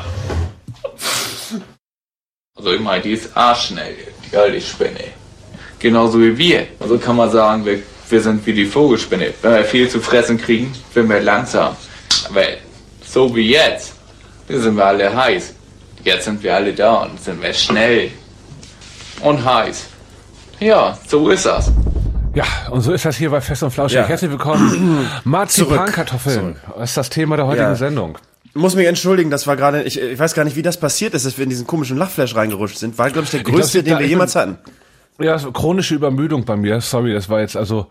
Also ich meine, die ist arschschnell, die alte Spinne. Genauso wie wir. Also kann man sagen, wir, wir sind wie die Vogelspinne. Wenn wir viel zu fressen kriegen, sind wir langsam. Aber so wie jetzt, da sind wir alle heiß. Jetzt sind wir alle da und sind wir schnell und heiß. Ja, so ist das. Ja, und so ist das hier bei Fest und Flauschig. Ja. Herzlich willkommen. Marzipankartoffeln Zurück. ist das Thema der heutigen Ja. Sendung. muss mich entschuldigen, das war gerade, ich, ich weiß gar nicht, wie das passiert ist, dass wir in diesen komischen Lachflash reingerutscht sind. War, glaube ich, der größte, ich glaub, den wir jemals hatten. Ja, so chronische Übermüdung bei mir. Sorry, das war jetzt also...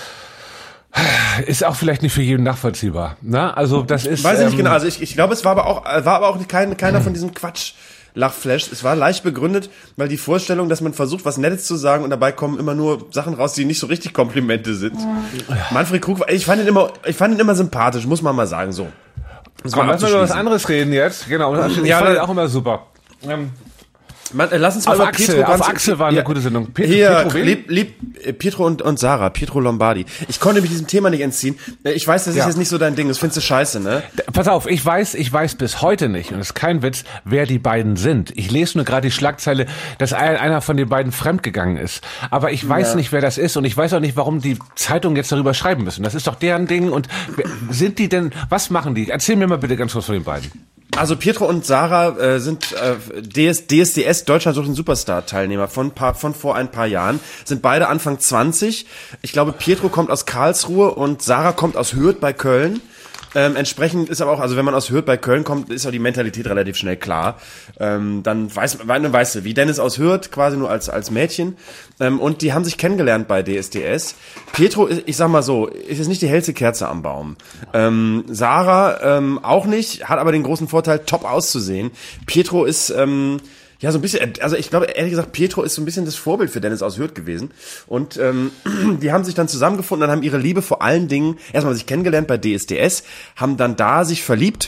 Ist auch vielleicht nicht für jeden nachvollziehbar. Ne? Also das ist. Weiß ich ähm, nicht genau. Also ich, ich glaube, es war aber auch, war aber auch kein, keiner von diesem Quatsch. Lachflash. Es war leicht begründet, weil die Vorstellung, dass man versucht, was Nettes zu sagen und dabei kommen immer nur Sachen raus, die nicht so richtig Komplimente sind. Ja. Manfred Krug, ich fand ihn immer, ich fand ihn immer sympathisch, muss man mal sagen, so. Komm, lass mal über was anderes reden jetzt. Genau. Ich ja, fand ihn auch immer super. Ähm, Man, äh, lass uns mal auf über Axel, Pietro auf ganz, Axel war eine ja, gute Sendung. Pietro, hier, Pietro, lieb, lieb, Pietro und, und Sarah, Pietro Lombardi. Ich konnte mich diesem Thema nicht entziehen. Ich weiß, das ist ja. jetzt nicht so dein Ding, das findest du scheiße, ne? Pass auf, ich weiß, ich weiß bis heute nicht, und das ist kein Witz, wer die beiden sind. Ich lese nur gerade die Schlagzeile, dass einer von den beiden fremdgegangen ist. Aber ich weiß ja. nicht, wer das ist, und ich weiß auch nicht, warum die Zeitungen jetzt darüber schreiben müssen. Das ist doch deren Ding, und sind die denn, was machen die? Erzähl mir mal bitte ganz kurz von den beiden. Also Pietro und Sarah äh, sind äh, D S D S, Deutschland sucht einen Superstar-Teilnehmer von, paar, von vor ein paar Jahren, sind beide Anfang zwanzig. Ich glaube, Pietro kommt aus Karlsruhe und Sarah kommt aus Hürth bei Köln. Ähm, entsprechend ist aber auch, also wenn man aus Hürth bei Köln kommt, ist auch die Mentalität relativ schnell klar. Ähm, dann weiß man, dann weißt du, wie Dennis aus Hürth, quasi nur als als Mädchen. Ähm, und die haben sich kennengelernt bei D S D S. Pietro, ich sag mal so, ist jetzt nicht die hellste Kerze am Baum. Ähm, Sarah ähm, auch nicht, hat aber den großen Vorteil, top auszusehen. Pietro ist ähm, ja, so ein bisschen, also ich glaube, ehrlich gesagt, Pietro ist so ein bisschen das Vorbild für Dennis aus Hürth gewesen. Und ähm, die haben sich dann zusammengefunden und haben ihre Liebe vor allen Dingen erstmal sich kennengelernt bei D S D S, haben dann da sich verliebt,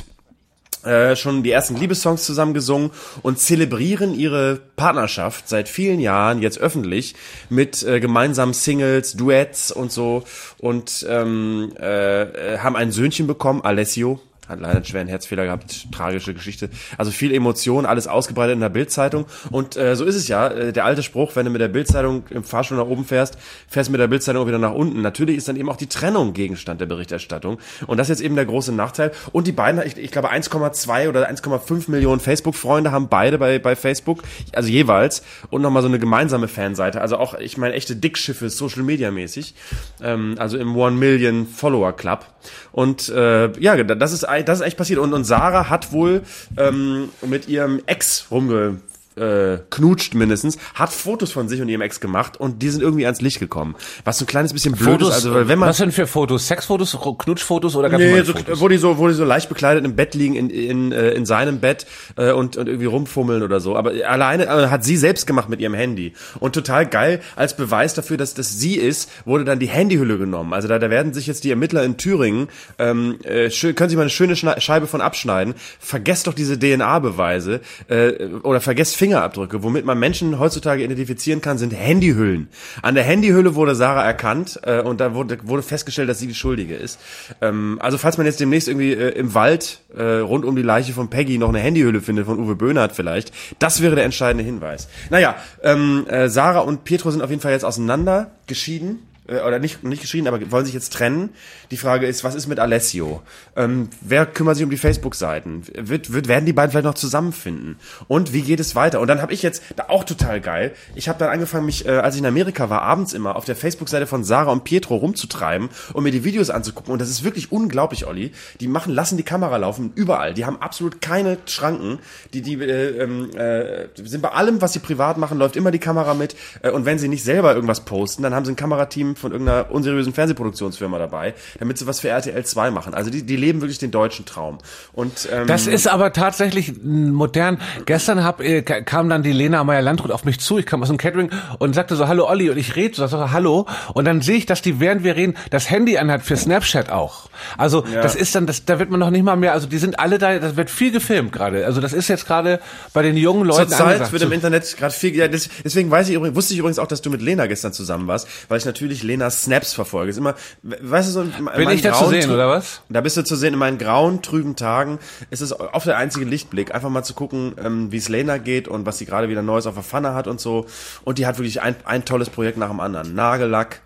äh, schon die ersten Liebessongs zusammen gesungen und zelebrieren ihre Partnerschaft seit vielen Jahren jetzt öffentlich mit äh, gemeinsamen Singles, Duets und so und ähm, äh, haben ein Söhnchen bekommen, Alessio. Hat leider einen schweren Herzfehler gehabt, tragische Geschichte. Also viel Emotion, alles ausgebreitet in der Bildzeitung. Und äh, so ist es ja, äh, der alte Spruch, wenn du mit der Bildzeitung im Fahrstuhl nach oben fährst, fährst du mit der Bildzeitung auch wieder nach unten. Natürlich ist dann eben auch die Trennung Gegenstand der Berichterstattung. Und das ist jetzt eben der große Nachteil. Und die beiden, ich, ich glaube eins Komma zwei oder eins Komma fünf Millionen Facebook-Freunde haben beide bei bei Facebook, also jeweils. Und nochmal so eine gemeinsame Fanseite. Also auch, ich meine, echte Dickschiffe, Social-Media-mäßig. Ähm, also im One-Million-Follower-Club. Und äh, ja, das ist das ist echt passiert. Und, und Sarah hat wohl ähm, mit ihrem Ex rumge... Äh, knutscht mindestens, hat Fotos von sich und ihrem Ex gemacht und die sind irgendwie ans Licht gekommen. Was so ein kleines bisschen blöd Fotos, ist, also weil wenn man was denn für Fotos? Sexfotos, Knutschfotos oder ganz nee, normale so, Fotos? wo die so, wo die so leicht bekleidet im Bett liegen in in äh, in seinem Bett äh, und und irgendwie rumfummeln oder so. Aber alleine äh, hat sie selbst gemacht mit ihrem Handy und total geil als Beweis dafür, dass das sie ist, wurde dann die Handyhülle genommen. Also da da werden sich jetzt die Ermittler in Thüringen ähm, äh, schön, können sich mal eine schöne Scheibe von abschneiden. Vergesst doch diese D N A-Beweise äh, oder vergesst Fingerabdrücke, womit man Menschen heutzutage identifizieren kann, sind Handyhüllen. An der Handyhülle wurde Sarah erkannt äh, und da wurde, wurde festgestellt, dass sie die Schuldige ist. Ähm, also falls man jetzt demnächst irgendwie äh, im Wald äh, rund um die Leiche von Peggy noch eine Handyhülle findet, von Uwe Böhnhardt vielleicht, das wäre der entscheidende Hinweis. Naja, ähm, äh, Sarah und Pietro sind auf jeden Fall jetzt auseinander, geschieden. Oder nicht nicht geschieden, aber wollen sich jetzt trennen. Die Frage ist, was ist mit Alessio? Ähm, wer kümmert sich um die Facebook-Seiten? Wird, wird, werden die beiden vielleicht noch zusammenfinden? Und wie geht es weiter? Und dann habe ich jetzt, da auch total geil, ich habe dann angefangen, mich, äh, als ich in Amerika war, abends immer auf der Facebook-Seite von Sarah und Pietro rumzutreiben und mir die Videos anzugucken. Und das ist wirklich unglaublich, Olli. Die machen, lassen die Kamera laufen, überall. Die haben absolut keine Schranken. Die, die äh, äh, sind bei allem, was sie privat machen, läuft immer die Kamera mit. Äh, und wenn sie nicht selber irgendwas posten, dann haben sie ein Kamerateam von irgendeiner unseriösen Fernsehproduktionsfirma dabei, damit sie was für R T L zwei machen. Also die, die leben wirklich den deutschen Traum. Und ähm, das ist aber tatsächlich modern. Gestern hab, äh, kam dann die Lena Meyer-Landrut auf mich zu, ich kam aus dem Catering und sagte so, hallo Olli, und ich rede so, so, hallo, und dann sehe ich, dass die, während wir reden, das Handy anhat für Snapchat auch. Also ja. das ist dann, das, da wird man noch nicht mal mehr, also die sind alle da, das wird viel gefilmt gerade. Also das ist jetzt gerade bei den jungen Leuten zur Zeit wird im Internet gerade viel, ja, das, deswegen weiß ich übrigens, wusste ich übrigens auch, dass du mit Lena gestern zusammen warst, weil ich natürlich Lenas Snaps verfolge. Ist immer, weißt du, so in, in bin ich da zu sehen, oder was? Da bist du zu sehen, in meinen grauen, trüben Tagen ist es oft der einzige Lichtblick, einfach mal zu gucken, ähm, wie es Lena geht und was sie gerade wieder Neues auf der Pfanne hat und so. Und die hat wirklich ein, ein tolles Projekt nach dem anderen. Nagellack,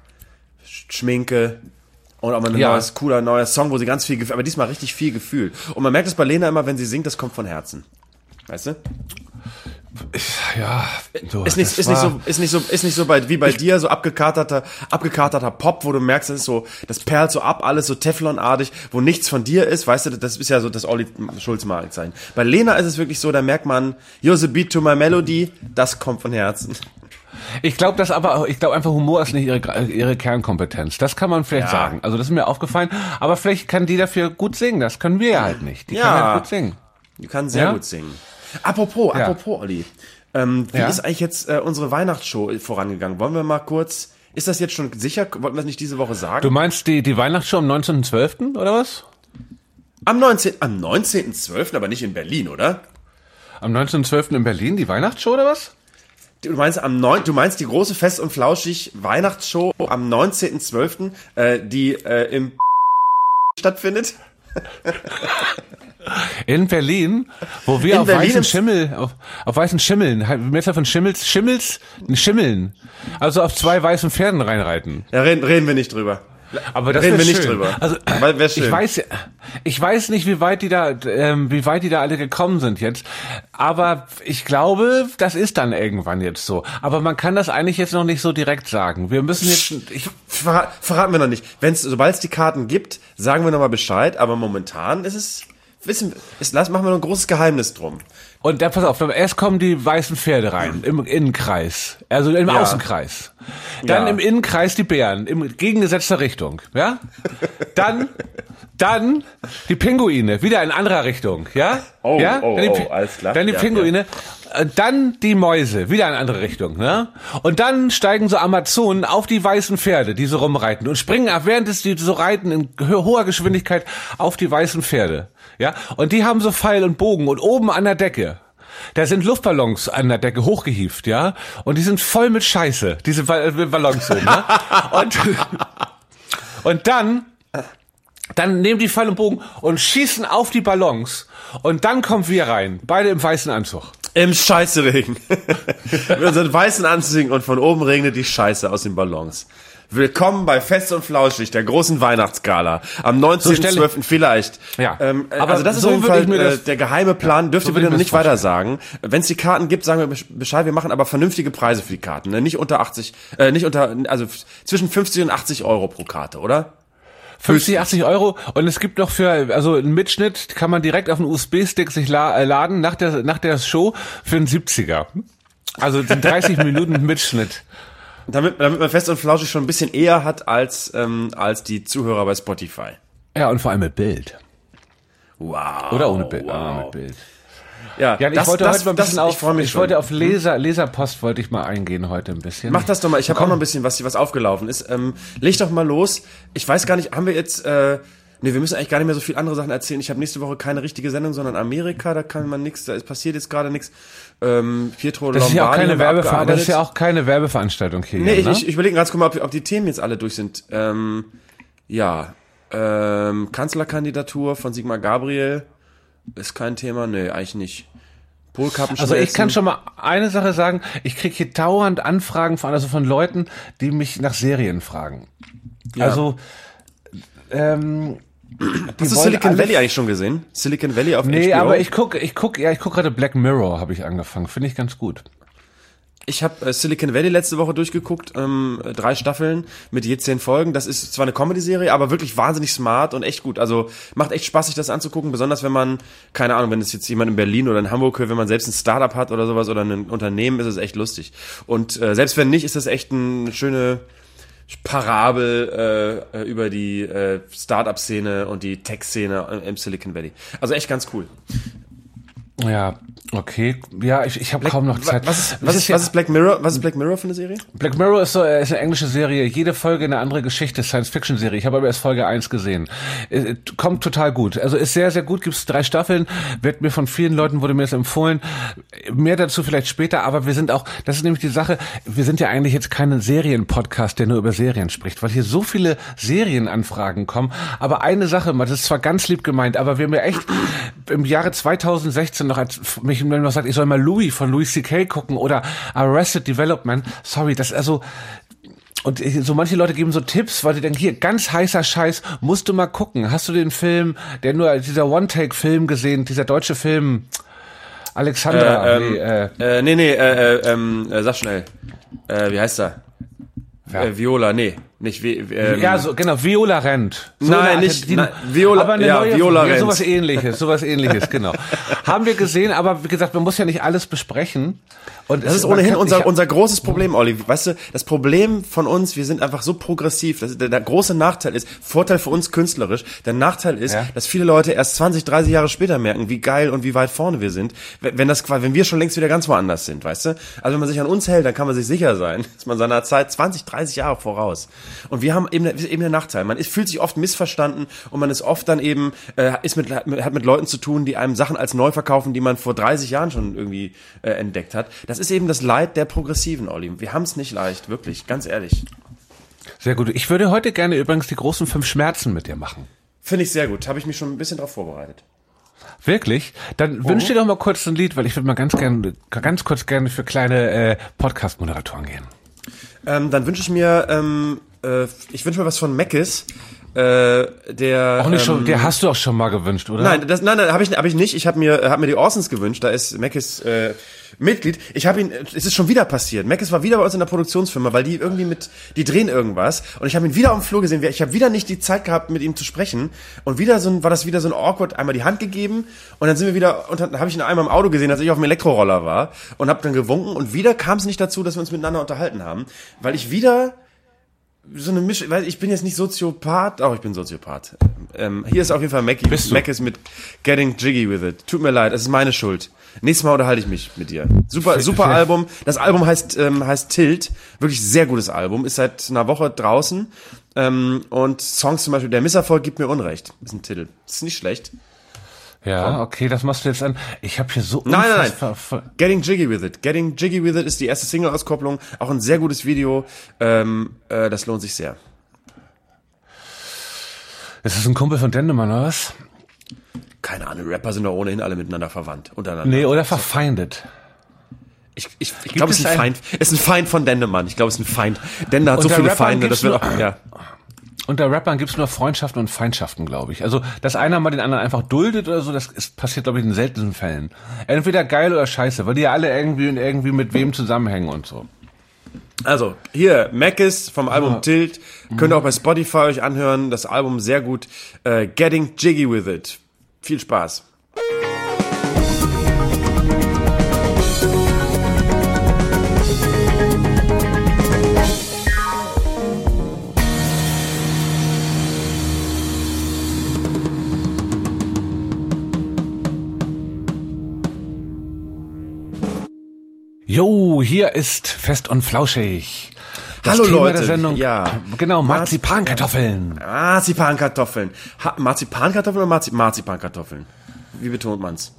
Schminke und auch mal ein ja. neues, cooler, neuer Song, wo sie ganz viel, Gefühl, aber diesmal richtig viel Gefühl. Und man merkt es bei Lena immer, wenn sie singt, das kommt von Herzen. Weißt du? Ja, so, ist nicht, ist nicht so, ist nicht so, ist nicht so bei, wie bei dir, so abgekaterter, abgekaterter Pop, wo du merkst, das ist so, das perlt so ab, alles so Teflonartig, wo nichts von dir ist, weißt du, das ist ja so das Olli Schulz-Markenzeichen. Bei Lena ist es wirklich so, da merkt man, you're the beat to my melody, das kommt von Herzen. Ich glaube, das aber, ich glaube einfach, Humor ist nicht ihre, ihre Kernkompetenz. Das kann man vielleicht Ja. sagen. Also das ist mir aufgefallen. Aber vielleicht kann die dafür gut singen. Das können wir ja halt nicht. Die Ja. kann halt gut singen. Du kannst sehr Ja? gut singen. Apropos, Ja. apropos, Olli. Ähm, wie Ja? ist eigentlich jetzt äh, unsere Weihnachtsshow vorangegangen? Wollen wir mal kurz, ist das jetzt schon sicher? Wollten wir das nicht diese Woche sagen? Du meinst die, die Weihnachtsshow am neunzehnten zwölften oder was? Am neunzehnten am neunzehnten zwölften aber nicht in Berlin, oder? Am neunzehnten zwölften in Berlin die Weihnachtsshow oder was? Du meinst am neun, du meinst die große Fest und Flauschig Weihnachtsshow am neunzehnten zwölften, äh, die äh, im stattfindet? In Berlin, wo wir In auf Berlin weißen im- Schimmel, auf, auf weißen Schimmeln, Messer von Schimmels, Schimmels, Schimmeln, also auf zwei weißen Pferden reinreiten. Ja, reden, reden wir nicht drüber. Aber das Reden wär wir nicht schön. drüber. Also Weil wär schön. ich weiß, ich weiß nicht, wie weit die da, ähm, wie weit die da alle gekommen sind jetzt. Aber ich glaube, das ist dann irgendwann jetzt so. Aber man kann das eigentlich jetzt noch nicht so direkt sagen. Wir müssen jetzt, ich, Verra verraten wir noch nicht. Wenn's, sobald es die Karten gibt, sagen wir noch mal Bescheid. Aber momentan ist es, wissen, ist, lass, machen wir noch ein großes Geheimnis drum. und da pass auf, erst kommen die weißen Pferde rein im Innenkreis, also im Ja. Außenkreis. Dann Ja. im Innenkreis die Bären, in gegengesetzter Richtung, ja? Dann, dann die Pinguine, wieder in anderer Richtung, ja? Oh, ja? oh, dann die, oh, Pi- alles klar. Dann die Ja, Pinguine, äh, dann die Mäuse, wieder in andere Richtung, ne? Und dann steigen so Amazonen auf die weißen Pferde, die so rumreiten und springen ab, während es die so reiten in ho- hoher Geschwindigkeit auf die weißen Pferde, ja? Und die haben so Pfeil und Bogen und oben an der Decke, da sind Luftballons an der Decke hochgehievt, ja? Und die sind voll mit Scheiße, diese Ba- Ballons so, ne? Und, und dann, dann nehmen die Pfeil und Bogen und schießen auf die Ballons. Und dann kommen wir rein, beide im weißen Anzug. Im Scheißeregen. Mit unseren weißen Anzügen und von oben regnet die Scheiße aus den Ballons. Willkommen bei Fest und Flauschig, der großen Weihnachtsgala. Am neunzehnten zwölften vielleicht. Ja. Ähm, Aber also das ist so auf jeden würde Fall ich mir äh, das- der geheime Plan, dürft so ihr würde bitte ich noch mir nicht das weiter sagen. Wenn es die Karten gibt, sagen wir Bescheid, wir machen aber vernünftige Preise für die Karten. Ne? Nicht unter achtzig, äh, nicht unter, also zwischen fünfzig und achtzig Euro pro Karte, oder? fünfzig, achtzig Euro. Und es gibt noch für, also einen Mitschnitt kann man direkt auf einen U S B-Stick sich la äh, laden nach der, nach der Show für einen siebziger. Also den dreißig Minuten Mitschnitt. Damit, damit man Fest und Flauschig schon ein bisschen eher hat als, ähm, als die Zuhörer bei Spotify. Ja, und vor allem mit Bild. Wow. Oder ohne Bild. Wow. Aber mit Bild. Ja, Ja, ich das, wollte das, heute mal ein das, bisschen ich auf, freu mich ich schon. wollte auf Leser, Leserpost wollte ich mal eingehen heute ein bisschen. Mach das doch mal, ich habe auch noch ein bisschen was, was aufgelaufen ist. Ähm, leg doch mal los. Ich weiß gar nicht, haben wir jetzt, äh, nee, wir müssen eigentlich gar nicht mehr so viel andere Sachen erzählen. Ich habe nächste Woche keine richtige Sendung, sondern Amerika, da kann man nichts, da ist passiert jetzt gerade nichts. Ähm, Pietro Das ist ja auch Lombardi keine haben wir Werbever das abgearbeitet. ist ja auch keine Werbeveranstaltung hier. Nee, ich, ne? ich, ich überlege ganz kurz mal, ob, ob die Themen jetzt alle durch sind. Ähm, ja, ähm, Kanzlerkandidatur von Sigmar Gabriel ist kein Thema, nee, eigentlich nicht. Polkappen Also ich kann schmelzen. schon mal eine Sache sagen, ich kriege hier dauernd Anfragen von, also von Leuten, die mich nach Serien fragen. Ja. Also ähm, die Hast du wollen Silicon alle- Valley eigentlich schon gesehen? Silicon Valley auf H B O? Nee, aber ich guck, ich guck, ja, ich guck gerade Black Mirror, habe ich angefangen. Finde ich ganz gut. Ich habe äh, Silicon Valley letzte Woche durchgeguckt, ähm, äh, drei Staffeln mit je zehn Folgen. Das ist zwar eine Comedy-Serie, aber wirklich wahnsinnig smart und echt gut. Also macht echt Spaß, sich das anzugucken, besonders wenn man, keine Ahnung, wenn es jetzt jemand in Berlin oder in Hamburg hört, wenn man selbst ein Startup hat oder sowas oder ein Unternehmen, ist es echt lustig. Und äh, selbst wenn nicht, ist das echt eine schöne Parabel äh, äh, über die äh, Startup-Szene und die Tech-Szene im Silicon Valley. Also echt ganz cool. Ja, okay. Ja, ich, ich habe kaum noch Zeit. Was ist, Das was ist, ja- was ist Black Mirror? Was ist Black Mirror für eine Serie? Black Mirror ist so äh, ist eine englische Serie, jede Folge eine andere Geschichte, Science-Fiction-Serie. Ich habe aber erst Folge eins gesehen. Äh, kommt total gut. Also ist sehr, sehr gut, gibt's drei Staffeln, wird mir von vielen Leuten, wurde mir das empfohlen. Mehr dazu vielleicht später, aber wir sind auch, das ist nämlich die Sache, wir sind ja eigentlich jetzt kein Serien-Podcast, der nur über Serien spricht, weil hier so viele Serienanfragen kommen. Aber eine Sache, das ist zwar ganz lieb gemeint, aber wir haben ja echt im Jahre zweitausendsechzehn noch, als mich jemand noch sagt, ich soll mal Louis von Louis C K gucken oder Arrested Development. Sorry, das also, und so manche Leute geben so Tipps, weil die denken, hier, ganz heißer Scheiß, musst du mal gucken. Hast du den Film, der nur, dieser One-Take-Film gesehen, dieser deutsche Film, Alexandra. Äh, ähm, nee, äh, äh, nee, nee, äh, äh, ähm, äh, sag schnell. Äh, wie heißt er? Ja. Äh, Viola, nee, nicht wie, ähm, ja, so, genau, Viola rennt. So Nein, eine, nicht- die, nein, Viola- aber eine ja, neue, Viola ja, rennt. sowas ähnliches, sowas ähnliches, genau. Haben wir gesehen, aber wie gesagt, man muss ja nicht alles besprechen. Und Das es- ist man ohnehin kann- unser, ich- unser großes Problem, Olli. Weißt du, das Problem von uns, wir sind einfach so progressiv. Das ist, der, der große Nachteil ist, Vorteil für uns künstlerisch, der Nachteil ist, Ja. dass viele Leute erst zwanzig, dreißig Jahre später merken, wie geil und wie weit vorne wir sind, wenn wenn das quasi, wenn wir schon längst wieder ganz woanders sind, weißt du? Also wenn man sich an uns hält, dann kann man sich sicher sein, dass man seiner Zeit zwanzig, dreißig Jahre voraus. Und wir haben eben, eben den Nachteil. Man ist, fühlt sich oft missverstanden und man ist oft dann eben, äh, ist mit, hat mit Leuten zu tun, die einem Sachen als neu verkaufen, die man vor dreißig Jahren schon irgendwie äh, entdeckt hat. Das ist eben das Leid der Progressiven, Olli. Wir haben es nicht leicht, wirklich, ganz ehrlich. Sehr gut. Ich würde heute gerne übrigens die großen fünf Schmerzen mit dir machen. Finde ich sehr gut. Habe ich mich schon ein bisschen drauf vorbereitet. Wirklich? Dann wünsch dir doch mal kurz ein Lied, weil ich würde mal ganz gerne, ganz kurz gerne für kleine äh, Podcast-Moderatoren gehen. Ähm, dann wünsche ich mir, ähm, äh, ich wünsche mir was von Meckes. Äh, der, Auch nicht ähm, schon, der hast du auch schon mal gewünscht, oder? Nein, das, nein, nein, habe ich, hab ich nicht. Ich habe mir, hab mir die Orsons gewünscht. Da ist Meckes äh, Mitglied. Ich habe ihn, es ist schon wieder passiert. Meckes war wieder bei uns in der Produktionsfirma, weil die irgendwie mit, die drehen irgendwas. Und ich habe ihn wieder am Flur gesehen. Ich habe wieder nicht die Zeit gehabt, mit ihm zu sprechen. Und wieder so ein, war das wieder so ein awkward, einmal die Hand gegeben. Und dann sind wir wieder, und dann habe ich ihn einmal im Auto gesehen, als ich auf dem Elektroroller war. Und habe dann gewunken. Und wieder kam es nicht dazu, dass wir uns miteinander unterhalten haben. Weil ich wieder so eine Mischung, weil ich bin jetzt nicht Soziopath, auch ich bin Soziopath. Ähm, hier ist auf jeden Fall Mackie. Bist du? Mac ist mit Getting Jiggy with It. Tut mir leid, es ist meine Schuld. Nächstes Mal unterhalte ich mich mit dir. Super, super F- Album. Das Album heißt ähm, heißt Tilt. Wirklich sehr gutes Album. Ist seit einer Woche draußen. Ähm, und Songs zum Beispiel, der Misserfolg gibt mir Unrecht. Ist ein Titel. Ist nicht schlecht. Ja, okay, das machst du jetzt an. Ich habe hier so Nein, nein, unfassbar- ver- Getting Jiggy with It. Getting Jiggy with It ist die erste Single-Auskopplung. Auch ein sehr gutes Video. Ähm, äh, das lohnt sich sehr. Ist das ein Kumpel von Dendemann, oder was? Keine Ahnung, Rapper sind doch ohnehin alle miteinander verwandt. Untereinander. Nee, oder verfeindet. Ich, ich, ich glaube, es es ist ein ein- Feind. Es ist ein Feind von Dendemann. Ich glaube, es ist ein Feind. Dende hat so Unter viele Rappern Feinde. gibt's Das wird nur- auch, ja. Unter Rappern gibt's nur Freundschaften und Feindschaften, glaube ich. Also, dass einer mal den anderen einfach duldet oder so, das ist, passiert, glaube ich, in den seltensten Fällen. Entweder geil oder scheiße, weil die ja alle irgendwie und irgendwie mit wem zusammenhängen und so. Also, hier, Mackes vom Album Tilt. Könnt ihr auch bei Spotify euch anhören. Das Album sehr gut. Äh, Getting Jiggy with It. Viel Spaß. Jo, hier ist Fest und Flauschig. Das Hallo Thema Leute, der Sendung, ja. genau, Marzipankartoffeln. Marzipankartoffeln. Ha Marzipankartoffeln oder Marzi Marzipankartoffeln? Wie betont man's?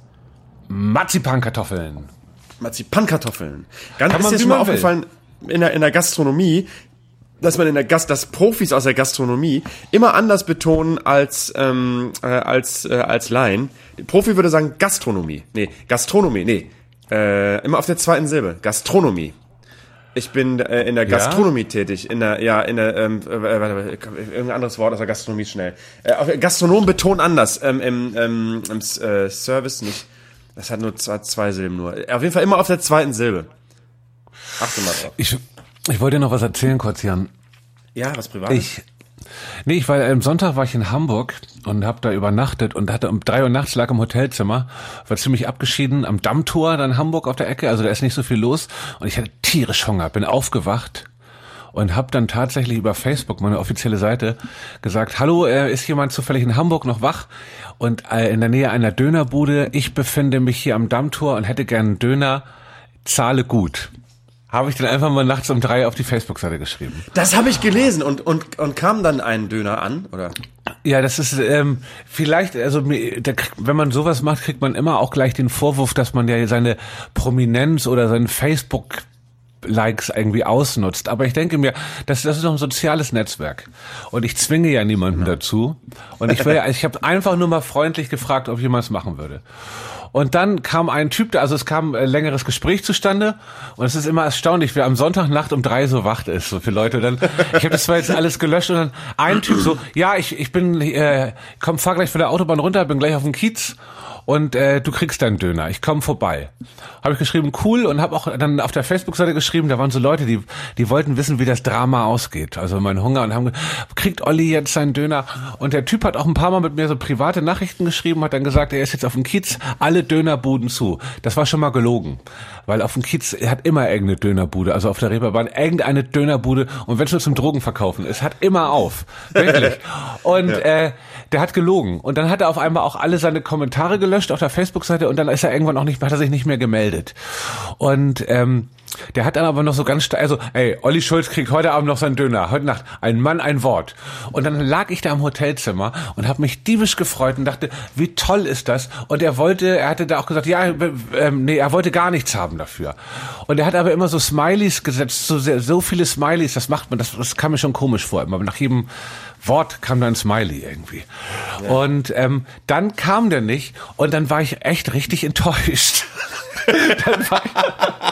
Marzipankartoffeln. Marzipankartoffeln. Ganz Kann ist man, dir wie schon mal man will. aufgefallen, in der, in der Gastronomie, dass man in der Gast, dass Profis aus der Gastronomie immer anders betonen als, ähm, äh, als, äh, als Laien. Der Profi würde sagen Gastronomie. Nee, Gastronomie, nee. Äh, immer auf der zweiten Silbe. Gastronomie. Ich bin äh, in der Gastronomie tätig. In der, ja, in der, ähm, äh, warte, irgendein anderes Wort aus der Gastronomie schnell. Äh, auf, Gastronom betonen anders. Ähm, im, ähm, im äh, Service nicht. Das hat nur zwei, zwei Silben nur. Auf jeden Fall immer auf der zweiten Silbe. Achte mal drauf. Ich, ich wollte dir noch was erzählen kurz, Jan. Ja, was Privates? Ich, nee, ich war, am Sonntag war ich in Hamburg und habe da übernachtet und hatte um drei Uhr nachts lag im Hotelzimmer, war ziemlich abgeschieden am Dammtor, dann Hamburg auf der Ecke, also da ist nicht so viel los und ich hatte tierisch Hunger, bin aufgewacht und habe dann tatsächlich über Facebook, meine offizielle Seite, gesagt, hallo, äh, ist jemand zufällig in Hamburg noch wach? Und äh, in der Nähe einer Dönerbude, ich befinde mich hier am Dammtor und hätte gern einen Döner, zahle gut. Habe ich dann einfach mal nachts um drei auf die Facebook-Seite geschrieben. Das habe ich gelesen und, und, und kam dann ein Döner an, oder? Ja, das ist ähm, vielleicht, also mir- da, kriegt- wenn man sowas macht, kriegt man immer auch gleich den Vorwurf, dass man ja seine Prominenz oder seinen Facebook-Likes irgendwie ausnutzt. Aber ich denke mir, das, das ist doch ein soziales Netzwerk. Und ich zwinge ja niemanden dazu. Und ich will, ja- ich habe einfach nur mal freundlich gefragt, ob jemand es machen würde. Und dann kam ein Typ, also es kam ein längeres Gespräch zustande und es ist immer erstaunlich, wer am Sonntagnacht um drei so wach ist, so viele Leute. Dann, ich habe das zwar jetzt alles gelöscht und dann ein Typ so, ja, ich ich bin, äh, komm, fahr gleich von der Autobahn runter, bin gleich auf dem Kiez und äh, du kriegst deinen Döner, ich komme vorbei. Habe ich geschrieben, cool, und habe auch dann auf der Facebook-Seite geschrieben, da waren so Leute, die die wollten wissen, wie das Drama ausgeht, also mein Hunger, und haben gesagt, kriegt Olli jetzt seinen Döner? Und der Typ hat auch ein paar Mal mit mir so private Nachrichten geschrieben, hat dann gesagt, er ist jetzt auf dem Kiez, alle Dönerbuden zu. Das war schon mal gelogen, weil auf dem Kiez hat immer irgendeine Dönerbude, also auf der Reeperbahn irgendeine Dönerbude, und wenn es nur zum Drogenverkaufen ist, hat immer auf, wirklich. Und ja. äh, der hat gelogen, und dann hat er auf einmal auch alle seine Kommentare gelöscht auf der Facebook-Seite, und dann ist er irgendwann auch nicht, hat er sich nicht mehr gemeldet. Und ähm, der hat dann aber noch so ganz stark, also, ey, Olli Schulz kriegt heute Abend noch seinen Döner, heute Nacht, ein Mann, ein Wort. Und dann lag ich da im Hotelzimmer und habe mich diebisch gefreut und dachte, wie toll ist das? Und er wollte, er hatte da auch gesagt, ja, ähm, nee, er wollte gar nichts haben dafür. Und er hat aber immer so Smileys gesetzt, so sehr, so viele Smileys, das macht man, das, das kam mir schon komisch vor, immer nach jedem Wort kam da ein Smiley irgendwie. Ja. Und ähm, dann kam der nicht, und dann war ich echt richtig enttäuscht. Dann war ich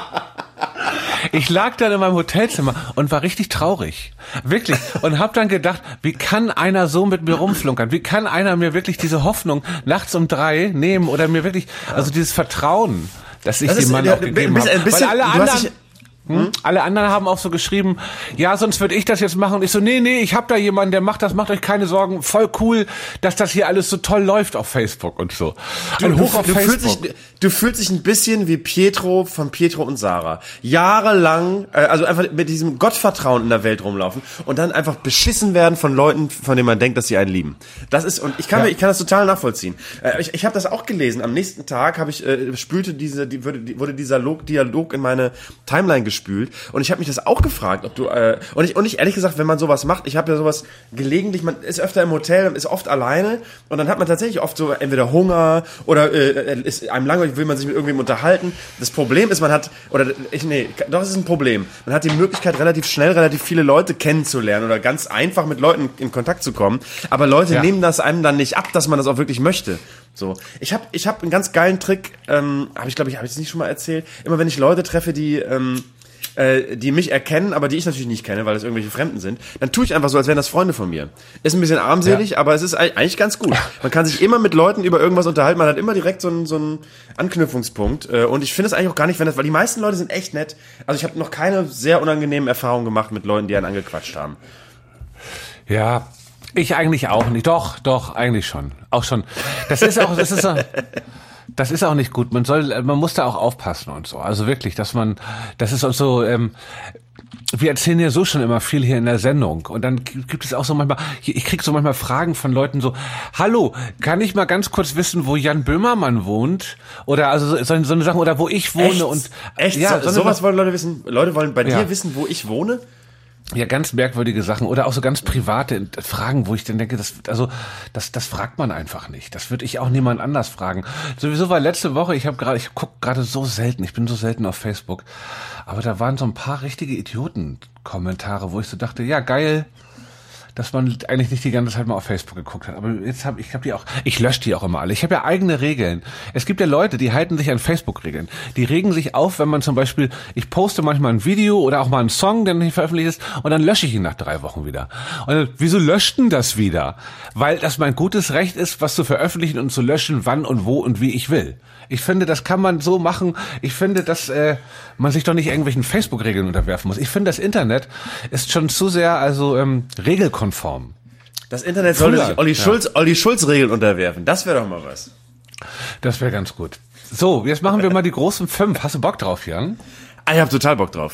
Ich lag dann in meinem Hotelzimmer und war richtig traurig. Wirklich. Und hab dann gedacht, wie kann einer so mit mir rumflunkern? Wie kann einer mir wirklich diese Hoffnung nachts um drei nehmen oder mir wirklich, also dieses Vertrauen, dass ich das dem Mann ja, auch gegeben habe. Weil alle anderen, Hm? Alle anderen haben auch so geschrieben, ja, sonst würde ich das jetzt machen. Und ich so, nee, nee, ich hab da jemanden, der macht das, macht euch keine Sorgen. Voll cool, dass das hier alles so toll läuft auf Facebook und so. Du, und hoch du, auf du, Facebook. Fühlst dich, du fühlst dich ein bisschen wie Pietro von Pietro und Sarah. Jahrelang, äh, also einfach mit diesem Gottvertrauen in der Welt rumlaufen und dann einfach beschissen werden von Leuten, von denen man denkt, dass sie einen lieben. Das ist, und ich kann, ja. mir, ich kann das total nachvollziehen. Äh, ich ich habe das auch gelesen. Am nächsten Tag habe ich, äh, spülte diese, die, wurde, die, wurde dieser Dialog, Dialog in meine Timeline gespült, und ich habe mich das auch gefragt, ob du äh, und ich und ich ehrlich gesagt, wenn man sowas macht, ich habe ja sowas gelegentlich, man ist öfter im Hotel, ist oft alleine, und dann hat man tatsächlich oft so entweder Hunger oder äh, ist einem langweilig, will man sich mit irgendwem unterhalten. Das Problem ist, man hat oder ich nee, doch, es ist ein Problem. Man hat die Möglichkeit, relativ schnell relativ viele Leute kennenzulernen oder ganz einfach mit Leuten in Kontakt zu kommen, aber Leute ja. nehmen das einem dann nicht ab, dass man das auch wirklich möchte. So, ich habe ich habe einen ganz geilen Trick, ähm, habe ich glaube ich, habe ich das nicht schon mal erzählt. Immer wenn ich Leute treffe, die ähm, äh, die mich erkennen, aber die ich natürlich nicht kenne, weil es irgendwelche Fremden sind, dann tue ich einfach so, als wären das Freunde von mir. Ist ein bisschen armselig, ja. aber es ist eigentlich ganz gut. Man kann sich immer mit Leuten über irgendwas unterhalten, man hat immer direkt so einen, so einen Anknüpfungspunkt, äh, und ich finde es eigentlich auch gar nicht, wenn das, weil die meisten Leute sind echt nett. Also ich habe noch keine sehr unangenehmen Erfahrungen gemacht mit Leuten, die einen angequatscht haben. Ja, ich eigentlich auch nicht. Doch, doch, eigentlich schon. Auch schon. Das ist auch, das ist auch, das ist auch nicht gut. Man soll, man muss da auch aufpassen und so. Also wirklich, dass man, das ist auch so, ähm, wir erzählen ja so schon immer viel hier in der Sendung, und dann gibt es auch so manchmal, ich krieg so manchmal Fragen von Leuten so, hallo, kann ich mal ganz kurz wissen, wo Jan Böhmermann wohnt? Oder also so, so eine Sache, oder wo ich wohne. Echt? und Echt? Ja, so, sowas wollen Leute wissen? Leute wollen bei ja. dir wissen, wo ich wohne? Ja, ganz merkwürdige Sachen oder auch so ganz private Fragen, wo ich dann denke, das, also das, das fragt man einfach nicht. Das würde ich auch niemand anders fragen. Sowieso war letzte Woche, ich habe gerade, ich gucke gerade so selten, ich bin so selten auf Facebook, aber da waren so ein paar richtige Idioten-Kommentare, wo ich so dachte, ja geil, dass man eigentlich nicht die ganze Zeit mal auf Facebook geguckt hat. Aber jetzt habe ich hab die auch, ich lösche die auch immer alle. Ich habe ja eigene Regeln. Es gibt ja Leute, die halten sich an Facebook-Regeln. Die regen sich auf, wenn man zum Beispiel, ich poste manchmal ein Video oder auch mal einen Song, der nicht veröffentlicht ist, und dann lösche ich ihn nach drei Wochen wieder. Und dann, wieso löscht denn das wieder? Weil das mein gutes Recht ist, was zu veröffentlichen und zu löschen, wann und wo und wie ich will. Ich finde, das kann man so machen. Ich finde, dass äh, man sich doch nicht irgendwelchen Facebook-Regeln unterwerfen muss. Ich finde, das Internet ist schon zu sehr also ähm, regelkonform. Das Internet sollte sich Olli Schulz, ja. Olli Schulz Regeln unterwerfen. Das wäre doch mal was. Das wäre ganz gut. So, jetzt machen wir mal die großen fünf. Hast du Bock drauf, Jan? Ah, ich habe total Bock drauf.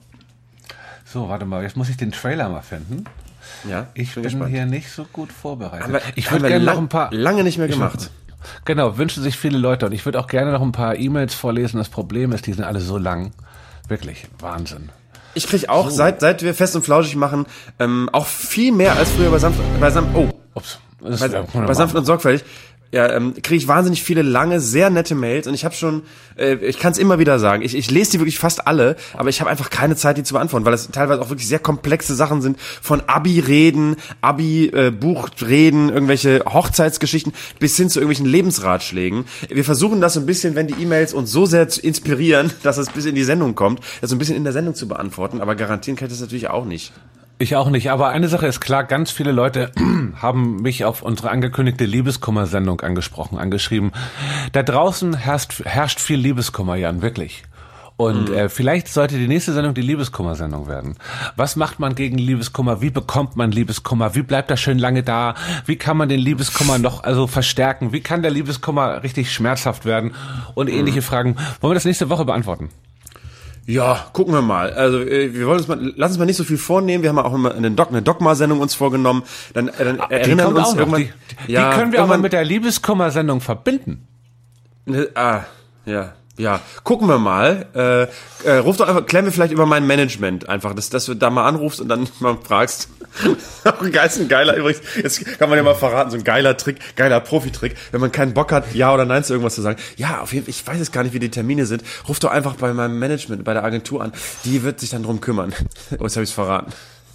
So, warte mal. Jetzt muss ich den Trailer mal finden. Ja, ich bin, bin hier nicht so gut vorbereitet. Aber ich würde gerne lang, noch ein paar lange nicht mehr gemacht. Würd, genau, wünschen sich viele Leute, und ich würde auch gerne noch ein paar E-Mails vorlesen. Das Problem ist, die sind alle so lang. Wirklich Wahnsinn. Ich krieg auch, so. seit seit wir Fest und Flauschig machen, ähm, auch viel mehr als früher bei Sanft, bei Sanft, oh, Ups, bei, bei Sanft und Sorgfältig. Ja, ähm, kriege ich wahnsinnig viele lange, sehr nette Mails, und ich habe schon, äh, ich kann es immer wieder sagen, ich, ich lese die wirklich fast alle, aber ich habe einfach keine Zeit, die zu beantworten, weil es teilweise auch wirklich sehr komplexe Sachen sind, von Abi-Reden, Abi-Buchreden, irgendwelche Hochzeitsgeschichten bis hin zu irgendwelchen Lebensratschlägen. Wir versuchen das so ein bisschen, wenn die E-Mails uns so sehr zu inspirieren, dass es bis in die Sendung kommt, das so ein bisschen in der Sendung zu beantworten, aber garantieren kann ich das natürlich auch nicht. Ich auch nicht, aber eine Sache ist klar, ganz viele Leute Hörern haben mich auf unsere angekündigte Liebeskummer-Sendung angesprochen, angeschrieben. Da draußen herrscht, herrscht viel Liebeskummer, Jan, wirklich. Und mhm. äh, vielleicht sollte die nächste Sendung die Liebeskummer-Sendung werden. Was macht man gegen Liebeskummer? Wie bekommt man Liebeskummer? Wie bleibt er schön lange da? Wie kann man den Liebeskummer noch also verstärken? Wie kann der Liebeskummer richtig schmerzhaft werden? Und ähnliche mhm. Fragen. Wollen wir das nächste Woche beantworten? Ja, gucken wir mal. Also wir wollen uns mal, lass uns mal nicht so viel vornehmen. Wir haben auch immer eine, Doc, eine Dogma-Sendung uns vorgenommen. Dann, dann erinnern wir uns irgendwann. Die, die, ja, die können wir aber mit der Liebeskummer-Sendung verbinden. Ne, ah, ja. Ja, gucken wir mal. Äh, äh, ruf doch einfach, klären wir vielleicht über mein Management einfach, dass, dass du da mal anrufst und dann mal fragst. Auch ein geiler, ein geiler, übrigens, jetzt kann man ja mal verraten, so ein geiler Trick, geiler Profi-Trick, wenn man keinen Bock hat, ja oder nein zu irgendwas zu sagen. Ja, auf jeden Fall, ich weiß jetzt gar nicht, wie die Termine sind. Ruf doch einfach bei meinem Management, bei der Agentur an. Die wird sich dann drum kümmern. Oh, jetzt habe ich's verraten.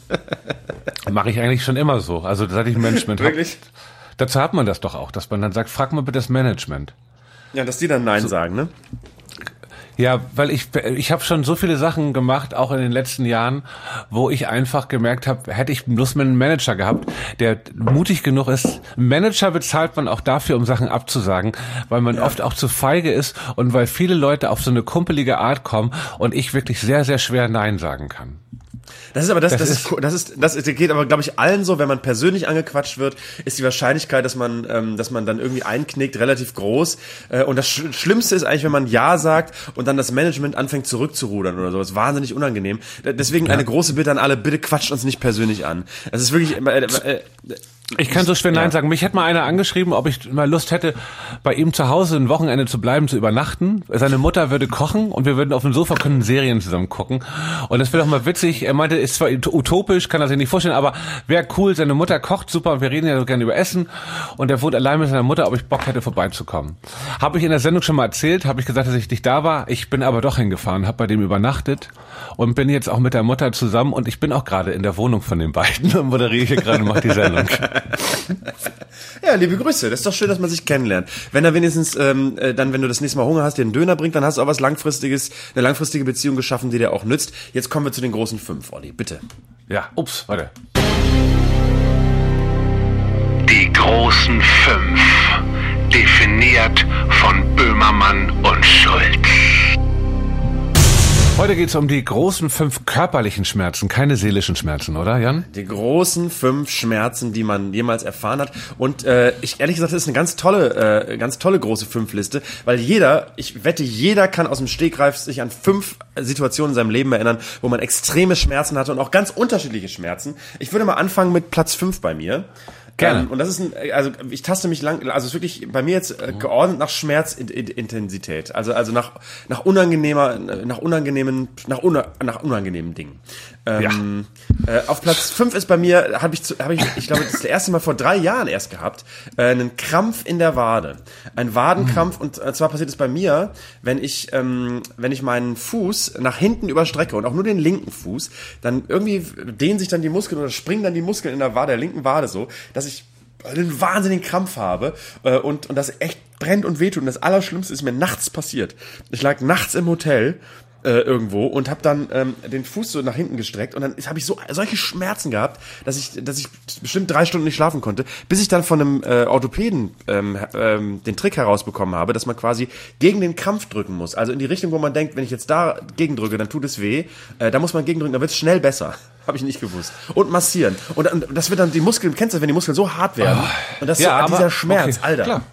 Mache ich eigentlich schon immer so. Also seit ich ein Management habe. Wirklich? Dazu hat man das doch auch, dass man dann sagt, frag mal bitte das Management. Ja, dass die dann Nein so, sagen, ne? Ja, weil ich ich habe schon so viele Sachen gemacht, auch in den letzten Jahren, wo ich einfach gemerkt habe, hätte ich bloß mal einen Manager gehabt, der mutig genug ist. Manager bezahlt man auch dafür, um Sachen abzusagen, weil man ja. oft auch zu feige ist und weil viele Leute auf so eine kumpelige Art kommen und ich wirklich sehr, sehr schwer Nein sagen kann. Das ist aber das, das, das ist, das ist, das ist, das geht aber, glaube ich, allen so, wenn man persönlich angequatscht wird, ist die Wahrscheinlichkeit, dass man, ähm, dass man dann irgendwie einknickt, relativ groß. Äh, und das Sch- Schlimmste ist eigentlich, wenn man Ja sagt und dann das Management anfängt zurückzurudern oder so. Das ist wahnsinnig unangenehm. Deswegen ja. eine große Bitte an alle, bitte quatscht uns nicht persönlich an. Es ist wirklich, äh, äh, ich kann so schwer Nein ja. sagen. Mich hat mal einer angeschrieben, ob ich mal Lust hätte, bei ihm zu Hause ein Wochenende zu bleiben, zu übernachten. Seine Mutter würde kochen und wir würden auf dem Sofa können Serien zusammen gucken. Und das wäre doch mal witzig. Er meinte, ist zwar utopisch, kann er sich nicht vorstellen, aber wäre cool. Seine Mutter kocht super und wir reden ja so gerne über Essen. Und er wohnt allein mit seiner Mutter, ob ich Bock hätte, vorbeizukommen. Habe ich in der Sendung schon mal erzählt, habe ich gesagt, dass ich nicht da war. Ich bin aber doch hingefahren, habe bei dem übernachtet und bin jetzt auch mit der Mutter zusammen. Und ich bin auch gerade in der Wohnung von den beiden und moderiere hier gerade und mache die Sendung. Ja, liebe Grüße. Das ist doch schön, dass man sich kennenlernt. Wenn er wenigstens ähm, äh, dann, wenn du das nächste Mal Hunger hast, dir einen Döner bringt, dann hast du auch was langfristiges, eine langfristige Beziehung geschaffen, die dir auch nützt. Jetzt kommen wir zu den großen fünf, Olli, bitte. Ja, ups, warte. Die großen fünf, definiert von Böhmermann und Schulz. Heute geht's um die großen fünf körperlichen Schmerzen, keine seelischen Schmerzen, oder Jan? Die großen fünf Schmerzen, die man jemals erfahren hat. Und äh, ich ehrlich gesagt, das ist eine ganz tolle, äh, ganz tolle große Fünfliste, weil jeder, ich wette, jeder kann aus dem Stegreif sich an fünf Situationen in seinem Leben erinnern, wo man extreme Schmerzen hatte und auch ganz unterschiedliche Schmerzen. Ich würde mal anfangen mit Platz fünf bei mir. Gerne. Ähm, und das ist ein, also ich taste mich lang, also es ist wirklich bei mir jetzt äh, geordnet nach Schmerzintensität, also also nach nach unangenehmer, nach unangenehmen, nach una, nach unangenehmen Dingen. Ähm, ja. äh, auf Platz fünf ist bei mir, habe ich, habe ich, ich glaube, das ist das erste Mal vor drei Jahren erst gehabt, äh, einen Krampf in der Wade, ein Wadenkrampf mhm. und äh, zwar passiert es bei mir, wenn ich, ähm, wenn ich meinen Fuß nach hinten überstrecke und auch nur den linken Fuß, dann irgendwie dehnen sich dann die Muskeln oder springen dann die Muskeln in der Wade, der linken Wade so, dass ich einen wahnsinnigen Krampf habe äh, und, und das echt brennt und wehtut. Und das Allerschlimmste ist mir nachts passiert. Ich lag nachts im Hotel äh, irgendwo und habe dann ähm, den Fuß so nach hinten gestreckt und dann habe ich so solche Schmerzen gehabt, dass ich dass ich bestimmt drei Stunden nicht schlafen konnte, bis ich dann von einem äh, Orthopäden ähm, ähm, den Trick herausbekommen habe, dass man quasi gegen den Krampf drücken muss. Also in die Richtung, wo man denkt, wenn ich jetzt da gegendrücke, dann tut es weh. Äh, da muss man gegendrücken, dann wird es schnell besser. Habe ich nicht gewusst. Und massieren. Und, und das wird dann die Muskeln, kennst du, wenn die Muskeln so hart werden? Oh, und das ist ja, so, aber, dieser Schmerz, okay, Alter. Klar.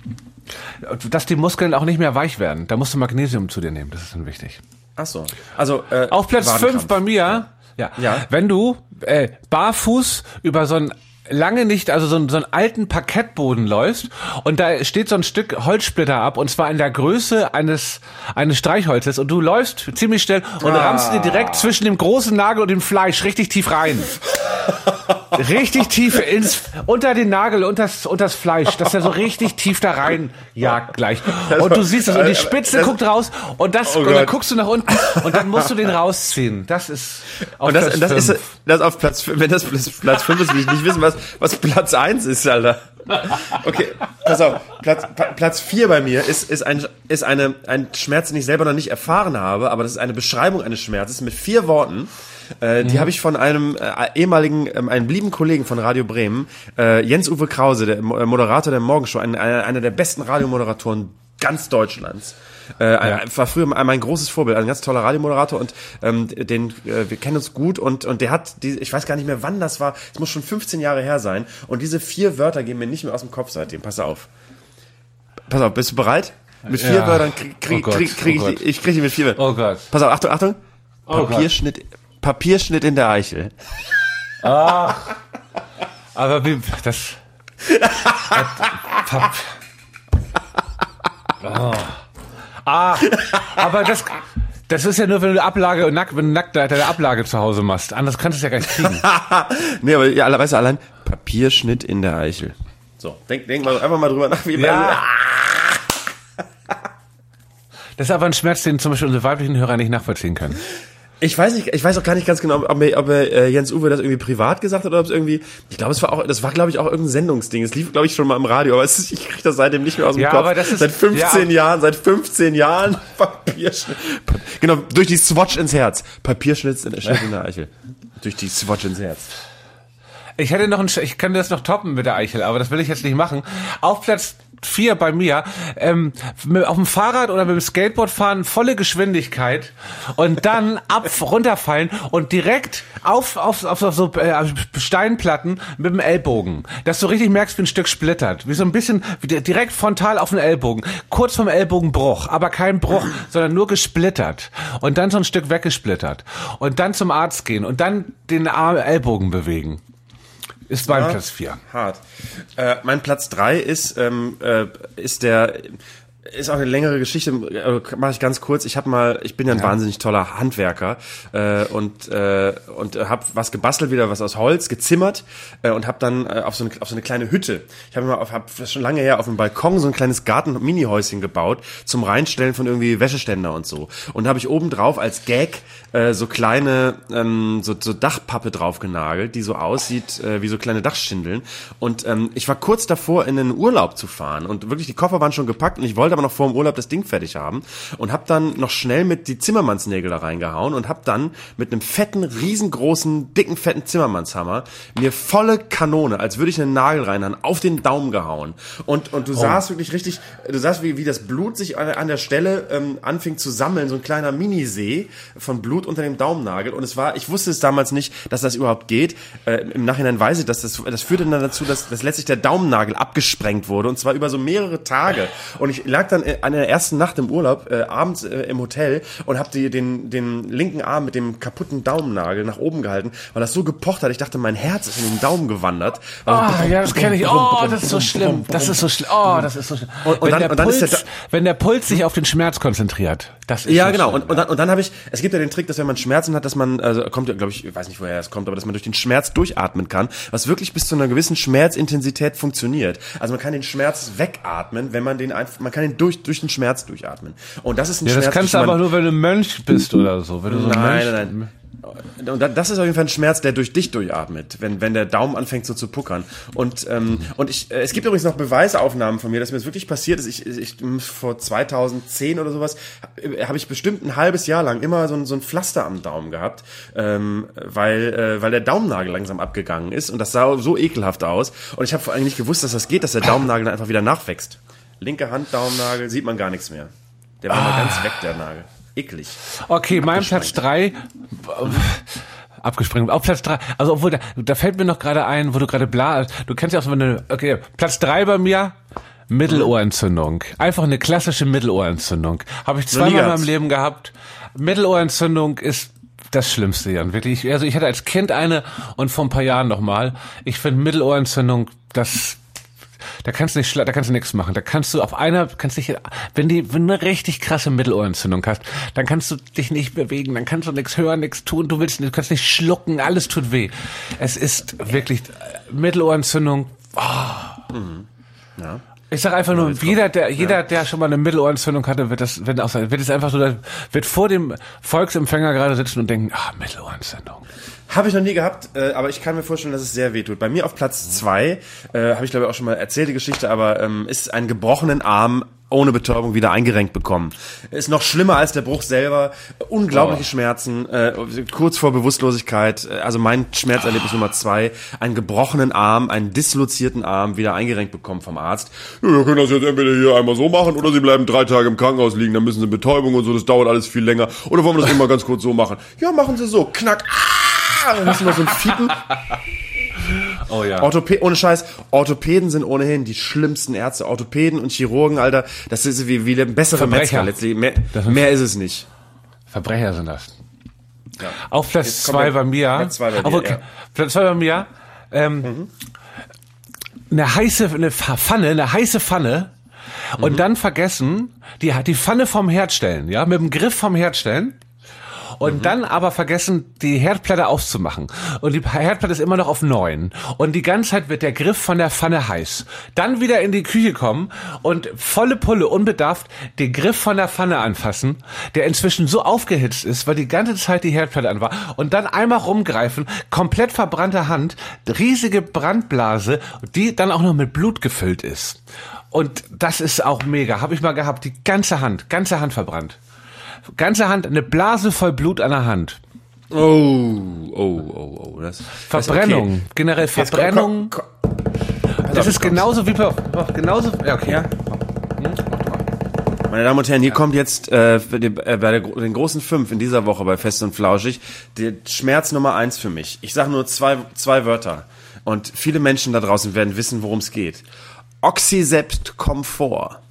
Dass die Muskeln auch nicht mehr weich werden. Da musst du Magnesium zu dir nehmen. Das ist dann wichtig. Ach so. Also, äh, auf Platz fünf bei mir, ja. Ja. ja. Wenn du äh, barfuß über so ein lange nicht, also so, einen, so einen alten Parkettboden läufst und da steht so ein Stück Holzsplitter ab und zwar in der Größe eines eines Streichholzes und du läufst ziemlich schnell und ah. rammst dir direkt zwischen dem großen Nagel und dem Fleisch richtig tief rein. Richtig tief ins, unter den Nagel, unter das, unter das Fleisch, dass er so richtig tief da rein jagt gleich. Und du siehst es und die Spitze das, guckt raus und das, oh und dann guckst du nach unten und dann musst du den rausziehen. Das ist auf und das, Platz das fünf. ist, das auf Platz fünf, wenn das Platz fünf ist, will ich nicht wissen, was, was Platz eins ist, Alter. Okay, pass auf, Platz, Platz vier bei mir ist, ist ein, ist eine, ein Schmerz, den ich selber noch nicht erfahren habe, aber das ist eine Beschreibung eines Schmerzes mit vier Worten. Äh, die mhm. habe ich von einem äh, ehemaligen, äh, einem lieben Kollegen von Radio Bremen, äh, Jens-Uwe Krause, der äh, Moderator der Morgenshow, ein, einer, einer der besten Radiomoderatoren ganz Deutschlands. Äh, ja. War früher mein großes Vorbild, ein ganz toller Radiomoderator und ähm, den äh, wir kennen uns gut und und der hat, die, ich weiß gar nicht mehr wann das war, es muss schon fünfzehn Jahre her sein und diese vier Wörter gehen mir nicht mehr aus dem Kopf seitdem. Pass auf. Pass auf, bist du bereit? Mit vier ja. Wörtern krieg, krieg, oh krieg, krieg oh ich, die, ich krieg die mit vier Wörtern. Oh Gott. Pass auf, Achtung, Achtung. Oh Papierschnitt, Gott. Papierschnitt in der Eichel. Ah. Aber wie, das... Pap oh. Ah, aber das, das ist ja nur, wenn du Ablage und nackt, wenn du nackt deine Ablage zu Hause machst. Anders kannst du es ja gar nicht kriegen. Nee, aber ja, weißt du, allein Papierschnitt in der Eichel. So, denk, denk mal einfach mal drüber nach, wie ja. Das ist aber ein Schmerz, den zum Beispiel unsere weiblichen Hörer nicht nachvollziehen können. Ich weiß nicht, ich weiß auch gar nicht ganz genau, ob, er, ob er, äh, Jens Uwe das irgendwie privat gesagt hat oder ob es irgendwie, ich glaube, es war auch, das war glaube ich auch irgendein Sendungsding. Es lief glaube ich schon mal im Radio, aber es ist, ich kriege das seitdem nicht mehr aus dem ja, Kopf. Aber das ist, seit fünfzehn ja. Jahren, seit fünfzehn Jahren Papierschnitt. Genau, durch die Swatch ins Herz. Papierschnitt in, in der Eichel. Durch die Swatch ins Herz. Ich hätte noch ein, ich kann das noch toppen mit der Eichel, aber das will ich jetzt nicht machen. Auf Platz vier bei mir, ähm, mit, auf dem Fahrrad oder mit dem Skateboard fahren, volle Geschwindigkeit und dann ab, runterfallen und direkt auf, auf, auf, auf so äh, Steinplatten mit dem Ellbogen, dass du richtig merkst, wie ein Stück splittert, wie so ein bisschen, wie direkt frontal auf den Ellbogen, kurz vom Ellbogenbruch, aber kein Bruch, sondern nur gesplittert und dann so ein Stück weggesplittert und dann zum Arzt gehen und dann den Arm, Ellbogen bewegen. Ist mein ja, Platz vier. Hart. Äh, mein Platz drei ist, ähm, äh, ist der, ist auch eine längere Geschichte, äh, mache ich ganz kurz. Ich habe mal, ich bin ja ein ja. wahnsinnig toller Handwerker äh, und äh, und habe was gebastelt, wieder was aus Holz, gezimmert äh, und habe dann äh, auf so eine auf so eine kleine Hütte. Ich habe mal auf, hab schon lange her auf dem Balkon so ein kleines Garten-Mini-Häuschen gebaut zum Reinstellen von irgendwie Wäscheständer und so. Und da habe ich oben drauf als Gag äh, so kleine ähm, so, so Dachpappe drauf genagelt, die so aussieht äh, wie so kleine Dachschindeln. Und ähm, ich war kurz davor, in einen Urlaub zu fahren und wirklich die Koffer waren schon gepackt und ich wollte aber noch vor dem Urlaub das Ding fertig haben und habe dann noch schnell mit die Zimmermannsnägel da reingehauen und habe dann mit einem fetten, riesengroßen, dicken, fetten Zimmermannshammer mir volle Kanone, als würde ich einen Nagel reinhauen, auf den Daumen gehauen. Und und du oh. sahst wirklich richtig, du sahst, wie, wie das Blut sich an, an der Stelle ähm, anfing zu sammeln, so ein kleiner Minisee von Blut unter dem Daumennagel. Und es war, ich wusste es damals nicht, dass das überhaupt geht. Äh, Im Nachhinein weiß ich, dass das, das führte dann dazu, dass, dass letztlich der Daumennagel abgesprengt wurde und zwar über so mehrere Tage. Und ich lag dann an der ersten Nacht im Urlaub, äh, abends äh, im Hotel und hab die, den, den linken Arm mit dem kaputten Daumennagel nach oben gehalten, weil das so gepocht hat. Ich dachte, mein Herz ist in den Daumen gewandert. Oh, also, ja, das kenne ich. Oh, das ist so schlimm. Das ist so schlimm. Oh, das ist so schlimm. Und, und, dann, der, und dann Puls, ist der, wenn der Puls sich auf den Schmerz konzentriert. Das ist ja, so genau. Schlimm, und, und dann, und dann habe ich, es gibt ja den Trick, dass wenn man Schmerzen hat, dass man, also kommt ja, glaube ich, ich weiß nicht, woher es kommt, aber dass man durch den Schmerz durchatmen kann, was wirklich bis zu einer gewissen Schmerzintensität funktioniert. Also man kann den Schmerz wegatmen, wenn man den einfach, man kann den durch, durch den Schmerz durchatmen. Und das ist ein ja, Schmerz. Das kannst du aber nur, wenn du Mönch bist oder so. Wenn du so nein, Mönch, nein, nein. Und das ist auf jeden Fall ein Schmerz, der durch dich durchatmet, wenn wenn der Daumen anfängt so zu puckern. Und ähm, und ich äh, es gibt übrigens noch Beweisaufnahmen von mir, dass mir das wirklich passiert ist. Ich, ich vor zweitausendzehn oder sowas habe ich bestimmt ein halbes Jahr lang immer so ein so ein Pflaster am Daumen gehabt, ähm, weil äh, weil der Daumennagel langsam abgegangen ist und das sah so ekelhaft aus. Und ich habe vor allem nicht gewusst, dass das geht, dass der Daumennagel dann einfach wieder nachwächst. Linke Hand Daumennagel, sieht man gar nichts mehr. Der war ah. mal ganz weg, der Nagel. Eklig. Okay, mein Platz drei abgesprengt. Auf Platz drei, also obwohl, da, da fällt mir noch gerade ein, wo du gerade bla, du kennst ja auch so eine, okay, Platz drei bei mir, Mittelohrentzündung. Einfach eine klassische Mittelohrentzündung. Habe ich zweimal in meinem Leben gehabt. Mittelohrentzündung ist das Schlimmste, Jan, wirklich. Also ich hatte als Kind eine und vor ein paar Jahren nochmal. Ich finde Mittelohrentzündung, das... Da kannst du nicht, da kannst du nichts machen. Da kannst du auf einer, kannst dich, wenn die, wenn du eine richtig krasse Mittelohrentzündung hast, dann kannst du dich nicht bewegen, dann kannst du nichts hören, nichts tun, du willst, du kannst nicht schlucken, alles tut weh. Es ist wirklich Mittelohrentzündung. Oh. Mhm. Ja. Ich sag einfach nur, jeder, der, jeder, der schon mal eine Mittelohrentzündung hatte, wird das, wird auch sein, wird es einfach so, wird vor dem Volksempfänger gerade sitzen und denken, ah, Mittelohrentzündung. Habe ich noch nie gehabt, äh, aber ich kann mir vorstellen, dass es sehr weh tut. Bei mir auf Platz zwei, äh, habe ich glaube ich auch schon mal erzählt, die Geschichte, aber ähm, ist einen gebrochenen Arm ohne Betäubung wieder eingerenkt bekommen. Ist noch schlimmer als der Bruch selber. Unglaubliche oh. Schmerzen, äh, kurz vor Bewusstlosigkeit. Also mein Schmerzerlebnis oh. Nummer zwei, einen gebrochenen Arm, einen dislozierten Arm wieder eingerenkt bekommen vom Arzt. Ja, wir können das jetzt entweder hier einmal so machen oder Sie bleiben drei Tage im Krankenhaus liegen, dann müssen Sie Betäubung und so, das dauert alles viel länger. Oder wollen wir das immer ganz kurz so machen? Ja, machen Sie so. Knack. Ah! Dann hast du noch so ein Fiepen. Oh ja. Orthopä- ohne Scheiß, Orthopäden sind ohnehin die schlimmsten Ärzte. Orthopäden und Chirurgen, Alter, das ist wie, wie der bessere Metzger letztlich. Mehr, mehr ist es nicht. Verbrecher sind das. Ja. Auf Platz zwei bei mir. Platz zwei bei dir, okay. ja. Platz zwei bei mir. Ähm, mhm. Eine heiße, eine Pfanne, eine heiße Pfanne. Mhm. Und dann vergessen, die, die Pfanne vom Herd stellen, ja, mit dem Griff vom Herd stellen. Und mhm. dann aber vergessen, die Herdplatte auszumachen. Und die Herdplatte ist immer noch auf neun. Und die ganze Zeit wird der Griff von der Pfanne heiß. Dann wieder in die Küche kommen und volle Pulle, unbedarft, den Griff von der Pfanne anfassen, der inzwischen so aufgehitzt ist, weil die ganze Zeit die Herdplatte an war. Und dann einmal rumgreifen, komplett verbrannte Hand, riesige Brandblase, die dann auch noch mit Blut gefüllt ist. Und das ist auch mega. Habe ich mal gehabt. Die ganze Hand, ganze Hand verbrannt. Ganze Hand, eine Blase voll Blut an der Hand. Oh, oh, oh, oh. Das, Verbrennung, das okay. generell Verbrennung. Jetzt, komm, komm, komm. Das ist genauso wie bei, genauso, ja, okay. Ja. Meine Damen und Herren, hier kommt jetzt äh, bei der, den großen Fünf in dieser Woche bei Fest und Flauschig der Schmerz Nummer eins für mich. Ich sage nur zwei, zwei Wörter und viele Menschen da draußen werden wissen, worum es geht. Oxysept Komfort.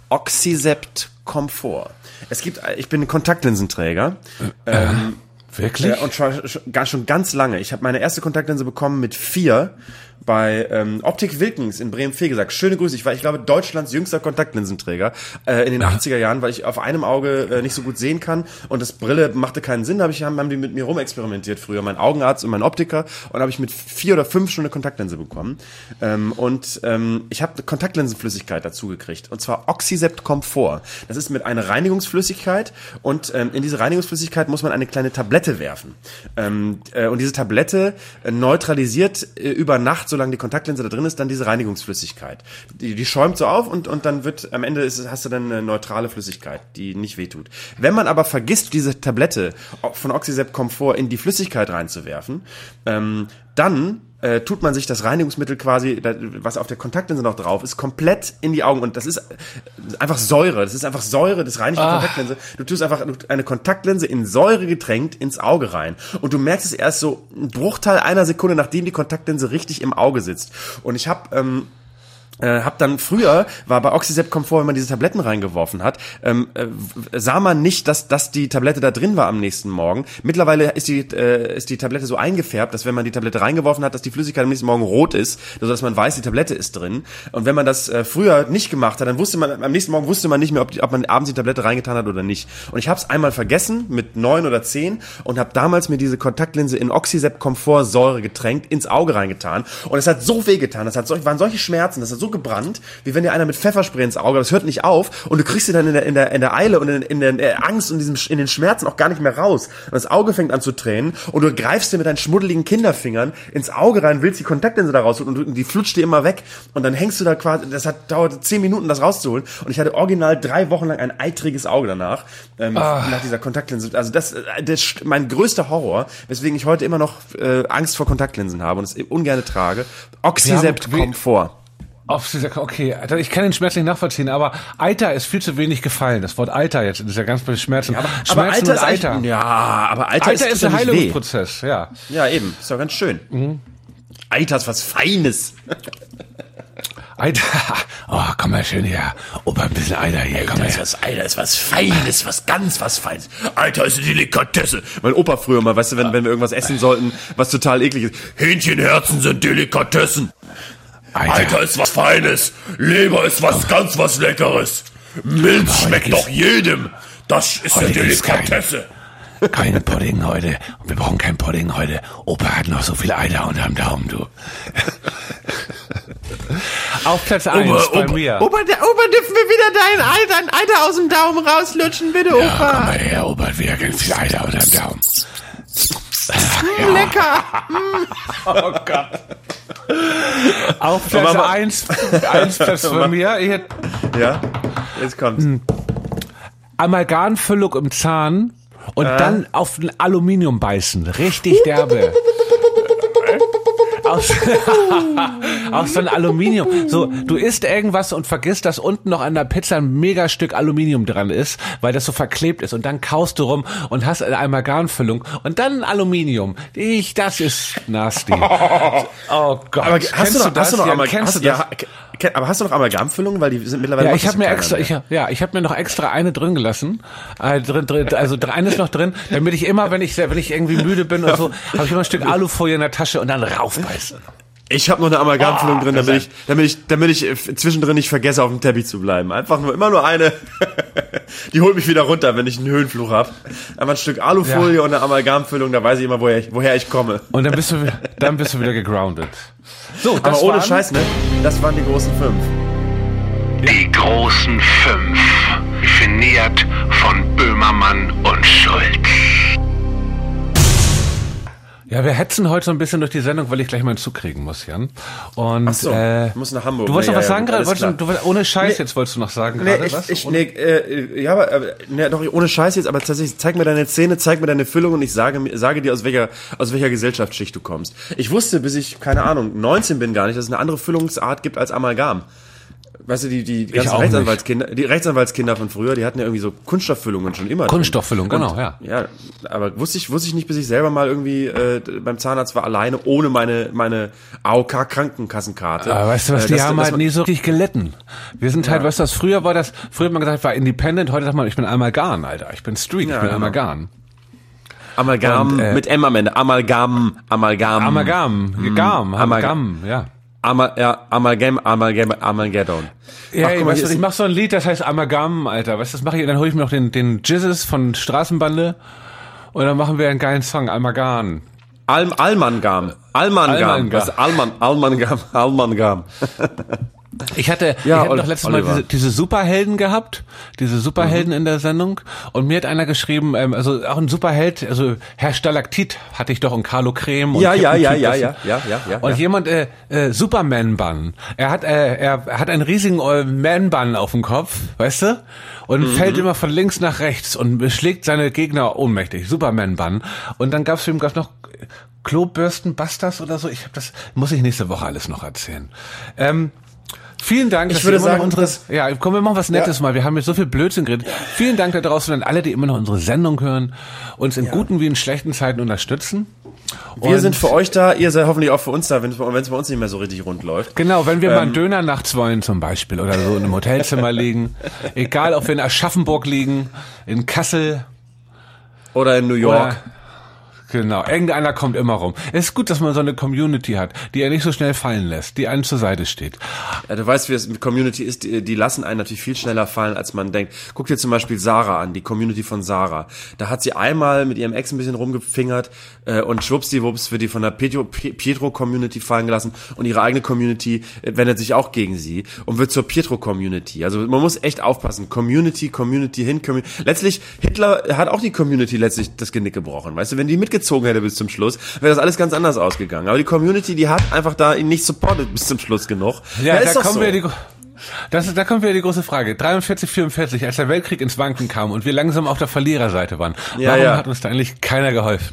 Oxysept Komfort. Es gibt, ich bin Kontaktlinsenträger. Äh, ähm, wirklich? Äh, und schon, schon, schon ganz lange. Ich habe meine erste Kontaktlinse bekommen mit vier bei ähm, Optik Wilkens in Bremen-Fegesack. Schöne Grüße. Ich war, ich glaube, Deutschlands jüngster Kontaktlinsenträger äh, in den ja. achtziger Jahren, weil ich auf einem Auge äh, nicht so gut sehen kann und das Brille machte keinen Sinn. Da hab ich, haben, haben die mit mir rumexperimentiert früher, mein Augenarzt und mein Optiker, und habe ich mit vier oder fünf schon eine Kontaktlinse bekommen. Ähm, und ähm, ich habe Kontaktlinsenflüssigkeit dazu gekriegt, und zwar Oxysept Komfort. Das ist mit einer Reinigungsflüssigkeit, und ähm, in diese Reinigungsflüssigkeit muss man eine kleine Tablette werfen. Ähm, äh, und diese Tablette äh, neutralisiert äh, über Nacht, solange die Kontaktlinse da drin ist, dann diese Reinigungsflüssigkeit. Die, die schäumt so auf, und, und dann wird, am Ende ist, hast du dann eine neutrale Flüssigkeit, die nicht wehtut. Wenn man aber vergisst, diese Tablette von Oxysept Komfort in die Flüssigkeit reinzuwerfen, ähm, dann äh, tut man sich das Reinigungsmittel quasi, was auf der Kontaktlinse noch drauf ist, komplett in die Augen. Und das ist einfach Säure. Das ist einfach Säure, das reinigt die ah. Kontaktlinse. Du tust einfach eine Kontaktlinse in Säure getränkt ins Auge rein. Und du merkst es erst so einen Bruchteil einer Sekunde, nachdem die Kontaktlinse richtig im Auge sitzt. Und ich habe... Ähm, Äh, hab dann früher, war bei Oxysept Komfort, wenn man diese Tabletten reingeworfen hat, ähm, äh, sah man nicht, dass, dass die Tablette da drin war am nächsten Morgen. Mittlerweile ist die, äh, ist die Tablette so eingefärbt, dass wenn man die Tablette reingeworfen hat, dass die Flüssigkeit am nächsten Morgen rot ist, sodass man weiß, die Tablette ist drin. Und wenn man das äh, früher nicht gemacht hat, dann wusste man, am nächsten Morgen wusste man nicht mehr, ob, die, ob man abends die Tablette reingetan hat oder nicht. Und ich habe es einmal vergessen, mit neun oder zehn, und habe damals mir diese Kontaktlinse in Oxysept Komfort Säure getränkt ins Auge reingetan. Und es hat so wehgetan, das hat so, waren solche Schmerzen, das hat so gebrannt, wie wenn dir einer mit Pfefferspray ins Auge, das hört nicht auf, und du kriegst sie dann in der, in der, in der Eile und in, in der, in der Angst und diesem, in den Schmerzen auch gar nicht mehr raus. Und das Auge fängt an zu tränen, und du greifst dir mit deinen schmuddeligen Kinderfingern ins Auge rein, willst die Kontaktlinse da rausholen, und die flutscht dir immer weg, und dann hängst du da quasi, das hat dauert zehn Minuten, das rauszuholen, und ich hatte original drei Wochen lang ein eitriges Auge danach, ähm, ah. nach dieser Kontaktlinse. Also das, das ist mein größter Horror, weswegen ich heute immer noch äh, Angst vor Kontaktlinsen habe und es ungerne trage. Oxysept Komfort. Okay, ich kann den Schmerz nicht nachvollziehen, aber Eiter ist viel zu wenig gefallen. Das Wort Eiter jetzt ist ja ganz bei Schmerzen. Ja, aber, Schmerzen aber Eiter ist Eiter. Ein, ja, aber Eiter, Eiter ist, ist ein Heilungsprozess, ja. Ja, eben. Ist doch ganz schön. Mhm. Eiter ist was Feines. Eiter, oh, komm mal schön her. Opa, ein bisschen Eiter hier, komm Eiter her. Ist was, Eiter ist was Feines, was ganz was Feines. Eiter ist eine Delikatesse. Mein Opa früher mal, weißt du, wenn, wenn wir irgendwas essen sollten, was total eklig ist. Hähnchenherzen sind Delikatessen. Eiter. Eiter ist was Feines. Leber ist was ganz was Leckeres. Milch aber schmeckt doch jedem. Das ist eine Delikatesse. Kein, kein Pudding heute. Und wir brauchen kein Pudding heute. Opa hat noch so viel Eiter unterm Daumen, du. Auf Platz eins bei Opa, mir. Opa, der, Opa, dürfen wir wieder dein Eiter, dein Eiter aus dem Daumen rauslutschen, bitte, Opa? Ja, komm mal her, Opa hat wieder ganz viel Eiter unterm Daumen. Mm, lecker! Oh Gott. Auf Platz eins, eins Platz von mir. Hier. Ja, jetzt kommt's. Amalgamfüllung im Zahn und äh. dann auf ein Aluminium beißen. Richtig derbe. Aus, aus so ein Aluminium. So, du isst irgendwas und vergisst, dass unten noch an der Pizza ein Megastück Aluminium dran ist, weil das so verklebt ist. Und dann kaust du rum und hast eine Amalgamfüllung und dann Aluminium. Ich, das ist nasty. Oh Gott. Aber hast kennst du noch, du das? hast du noch Ja, Amal- kennst hast, du das? ja, ke- aber hast du noch Amalgamfüllungen, weil die sind mittlerweile. Ja, macht ich habe das mir keiner extra, mehr. ich, ja, ich habe mir noch extra eine drin gelassen, äh, drin, drin, also eine ist noch drin, damit ich immer, wenn ich, wenn ich irgendwie müde bin oder so, habe ich immer ein Stück Alufolie in der Tasche und dann raufbeißen. Ich habe noch eine Amalgamfüllung Oh, drin, damit ich, damit ich, damit ich äh, zwischendrin nicht vergesse, auf dem Teppich zu bleiben. Einfach nur, immer nur eine. Die holt mich wieder runter, wenn ich einen Höhenflug hab. Einfach ein Stück Alufolie Ja. und eine Amalgamfüllung, da weiß ich immer, woher ich, woher ich komme. Und dann bist du, dann bist du wieder gegroundet. So, das Aber ohne waren- Scheiß, ne? Das waren die großen fünf. Die großen fünf. Definiert von Böhmermann und Schulz. Ja, wir hetzen heute so ein bisschen durch die Sendung, weil ich gleich mal einen Zug kriegen muss, Jan. Und Ach so, äh, ich muss nach Hamburg. du wolltest Nee, noch was ja, sagen ja, gerade? alles Wolltest du, klar. du, wolltest- ohne Scheiß, Nee. jetzt wolltest du noch sagen Nee, gerade ich, was? ich, Ohne- nee, äh, ja, aber, äh, nee, doch, ohne Scheiß jetzt, aber tatsächlich, zeig mir deine Zähne, zeig mir deine Füllung und ich sage, mir- sage dir, aus welcher, aus welcher Gesellschaftsschicht du kommst. Ich wusste, bis ich, keine Ahnung, neunzehn bin gar nicht, dass es eine andere Füllungsart gibt als Amalgam. Weißt du, die, die ganzen auch Rechtsanwaltskinder, die Rechtsanwaltskinder von früher, die hatten ja irgendwie so Kunststofffüllungen schon immer. drin. Kunststofffüllung, genau, Und, ja. Ja, aber wusste ich, wusste ich nicht, bis ich selber mal irgendwie äh, beim Zahnarzt war, alleine, ohne meine, meine A O K-Krankenkassenkarte. Aber weißt du was, Äh, die dass- haben dass halt man- nie so richtig gelitten. Wir sind halt, weißt du was, früher war das, früher hat man gesagt, ich war independent, heute sagt man, ich bin Amalgam, Alter. Ich bin Street, Ja, ich bin genau. Amalgam. Amalgam, Und, äh, mit M am Ende. Amalgam, Amalgam. Amalgam, Gam, Amalgam, ja. Amal, ja, Amalgam, Amalgam, Amalgadon. Ja, Ach, ey, guck mal, weißt hier du, ist ich mach so ein Lied, das heißt Amalgam, Alter. Weißt du, das mache ich, dann hole ich mir noch den, den Jizzes von Straßenbande und dann machen wir einen geilen Song, Amalgam. Al, Almangam. Almangam. Almangam. Was? Alman, Almangam. Almangam. Ich hatte, Ja, ich hatte Ol- doch letztes Oliver. Mal diese, diese Superhelden gehabt, diese Superhelden Mhm. in der Sendung und mir hat einer geschrieben, ähm, also auch ein Superheld, also Herr Stalaktit hatte ich doch und Carlo Creme und Ja, ja, ja, Captain ja, Tüt, ja, ja, ja, ja. und ja. jemand, äh, äh, Superman-Bun. Er hat, äh, er hat einen riesigen äh, Man-Bun auf dem Kopf, weißt du? Und Mhm. fällt immer von links nach rechts und beschlägt seine Gegner ohnmächtig. Superman-Bun. Und dann gab's für ihn gab's noch Klobürsten-Busters oder so. Ich habe das, muss ich nächste Woche alles noch erzählen. Ähm, Vielen Dank, Ich dass würde ihr immer sagen, noch unsere, ja, komm, wir machen was Nettes mal. Wir haben jetzt so viel Blödsinn geredet. Vielen Dank da draußen an alle, die immer noch unsere Sendung hören, uns in guten wie in schlechten Zeiten unterstützen. Wir Und sind für euch da, ihr seid hoffentlich auch für uns da, wenn es bei uns nicht mehr so richtig rund läuft. Genau, wenn wir mal Ähm. einen Döner nachts wollen zum Beispiel oder so in einem Hotelzimmer liegen, egal ob wir in Aschaffenburg liegen, in Kassel Oder in New York. oder genau, irgendeiner kommt immer rum. Es ist gut, dass man so eine Community hat, die er nicht so schnell fallen lässt, die einem zur Seite steht. Ja, du weißt, wie es mit Community ist, die, die lassen einen natürlich viel schneller fallen, als man denkt. Guck dir zum Beispiel Sarah an, die Community von Sarah. Da hat sie einmal mit ihrem Ex ein bisschen rumgefingert äh, und schwuppsdiwupps wird die von der Pietro- P- Pietro-Community fallen gelassen und ihre eigene Community äh, wendet sich auch gegen sie und wird zur Pietro-Community. Also man muss echt aufpassen. Community, Community hin, Community. Letztlich, Hitler hat auch die Community letztlich das Genick gebrochen. Weißt du, wenn die mitgezogen hätte bis zum Schluss, wäre das alles ganz anders ausgegangen. Aber die Community, die hat einfach da ihn nicht supportet bis zum Schluss genug. Ja, ist da doch kommen so. wir die, das ist, da kommt wieder die große Frage. dreiundvierzig, vierundvierzig, als der Weltkrieg ins Wanken kam und wir langsam auf der Verliererseite waren. Ja, Warum ja. hat uns da eigentlich keiner geholfen?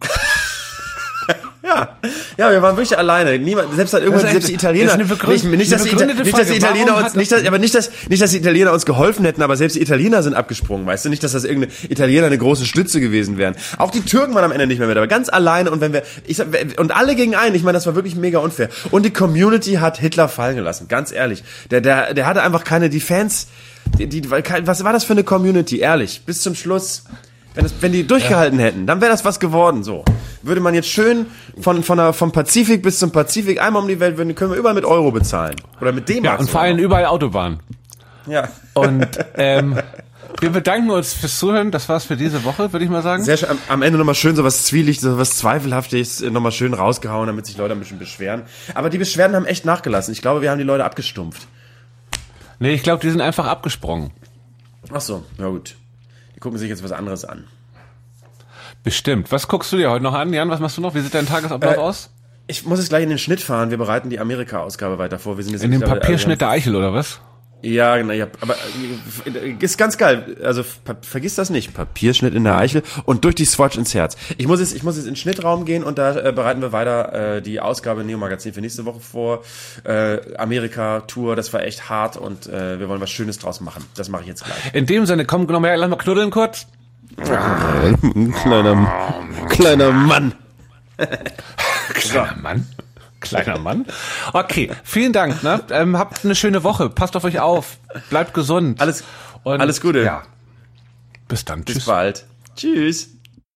Ja, ja, wir waren wirklich alleine. Niemand, selbst hat irgendwann, Das ist selbst die echt- Italiener, das ist eine begründ- nicht, nicht, dass eine die, Ita- begründete nicht, dass die Frage. Italiener Warum uns, hat- nicht, dass, aber nicht, dass, nicht, dass die Italiener uns geholfen hätten, aber selbst die Italiener sind abgesprungen, weißt du? Nicht, dass das irgendeine Italiener eine große Stütze gewesen wären. Auch die Türken waren am Ende nicht mehr mit, aber ganz alleine und wenn wir, ich sag, und alle gegen einen, ich meine, das war wirklich mega unfair. Und die Community hat Hitler fallen gelassen, ganz ehrlich. Der, der, der hatte einfach keine, die Fans, die, die, was war das für eine Community, ehrlich, bis zum Schluss. Wenn, es, wenn die durchgehalten ja. hätten, dann wäre das was geworden, so. Würde man jetzt schön von, von der, vom Pazifik bis zum Pazifik einmal um die Welt, würden, können wir überall mit Euro bezahlen. Oder mit D-Mark. Ja, und vor allem überall Autobahn. Ja. Und ähm, wir bedanken uns fürs Zuhören. Das war's für diese Woche, würde ich mal sagen. Sehr schön, am, am Ende nochmal schön so was Zwielicht, so was Zweifelhaftes nochmal schön rausgehauen, damit sich Leute ein bisschen beschweren. Aber die Beschwerden haben echt nachgelassen. Ich glaube, wir haben die Leute abgestumpft. Nee, ich glaube, die sind einfach abgesprungen. Ach so, ja gut. Die gucken sich jetzt was anderes an. Bestimmt. Was guckst du dir heute noch an, Jan? Was machst du noch? Wie sieht dein Tagesablauf Äh, aus? Ich muss jetzt gleich in den Schnitt fahren. Wir bereiten die Amerika-Ausgabe weiter vor. Wir sind jetzt In dem mittlerweile- Papierschnitt der Eichel, oder was? Ja, genau, ja, aber äh, ist ganz geil. Also ver- vergiss das nicht. Papierschnitt in der Eichel und durch die Swatch ins Herz. Ich muss jetzt, ich muss jetzt in den Schnittraum gehen und da äh, bereiten wir weiter äh, die Ausgabe Neo Magazin für nächste Woche vor. Äh, Amerika-Tour, das war echt hart und äh, wir wollen was Schönes draus machen. Das mache ich jetzt gleich. In dem Sinne, komm, komm her, lass mal knuddeln kurz. kleiner, kleiner Mann. Kleiner Mann. Kleiner Mann. Okay, vielen Dank. Ne? Ähm, habt eine schöne Woche. Passt auf euch auf. Bleibt gesund. Alles, Und, alles Gute. Ja. Bis dann. Bis Tschüss. bald. Tschüss.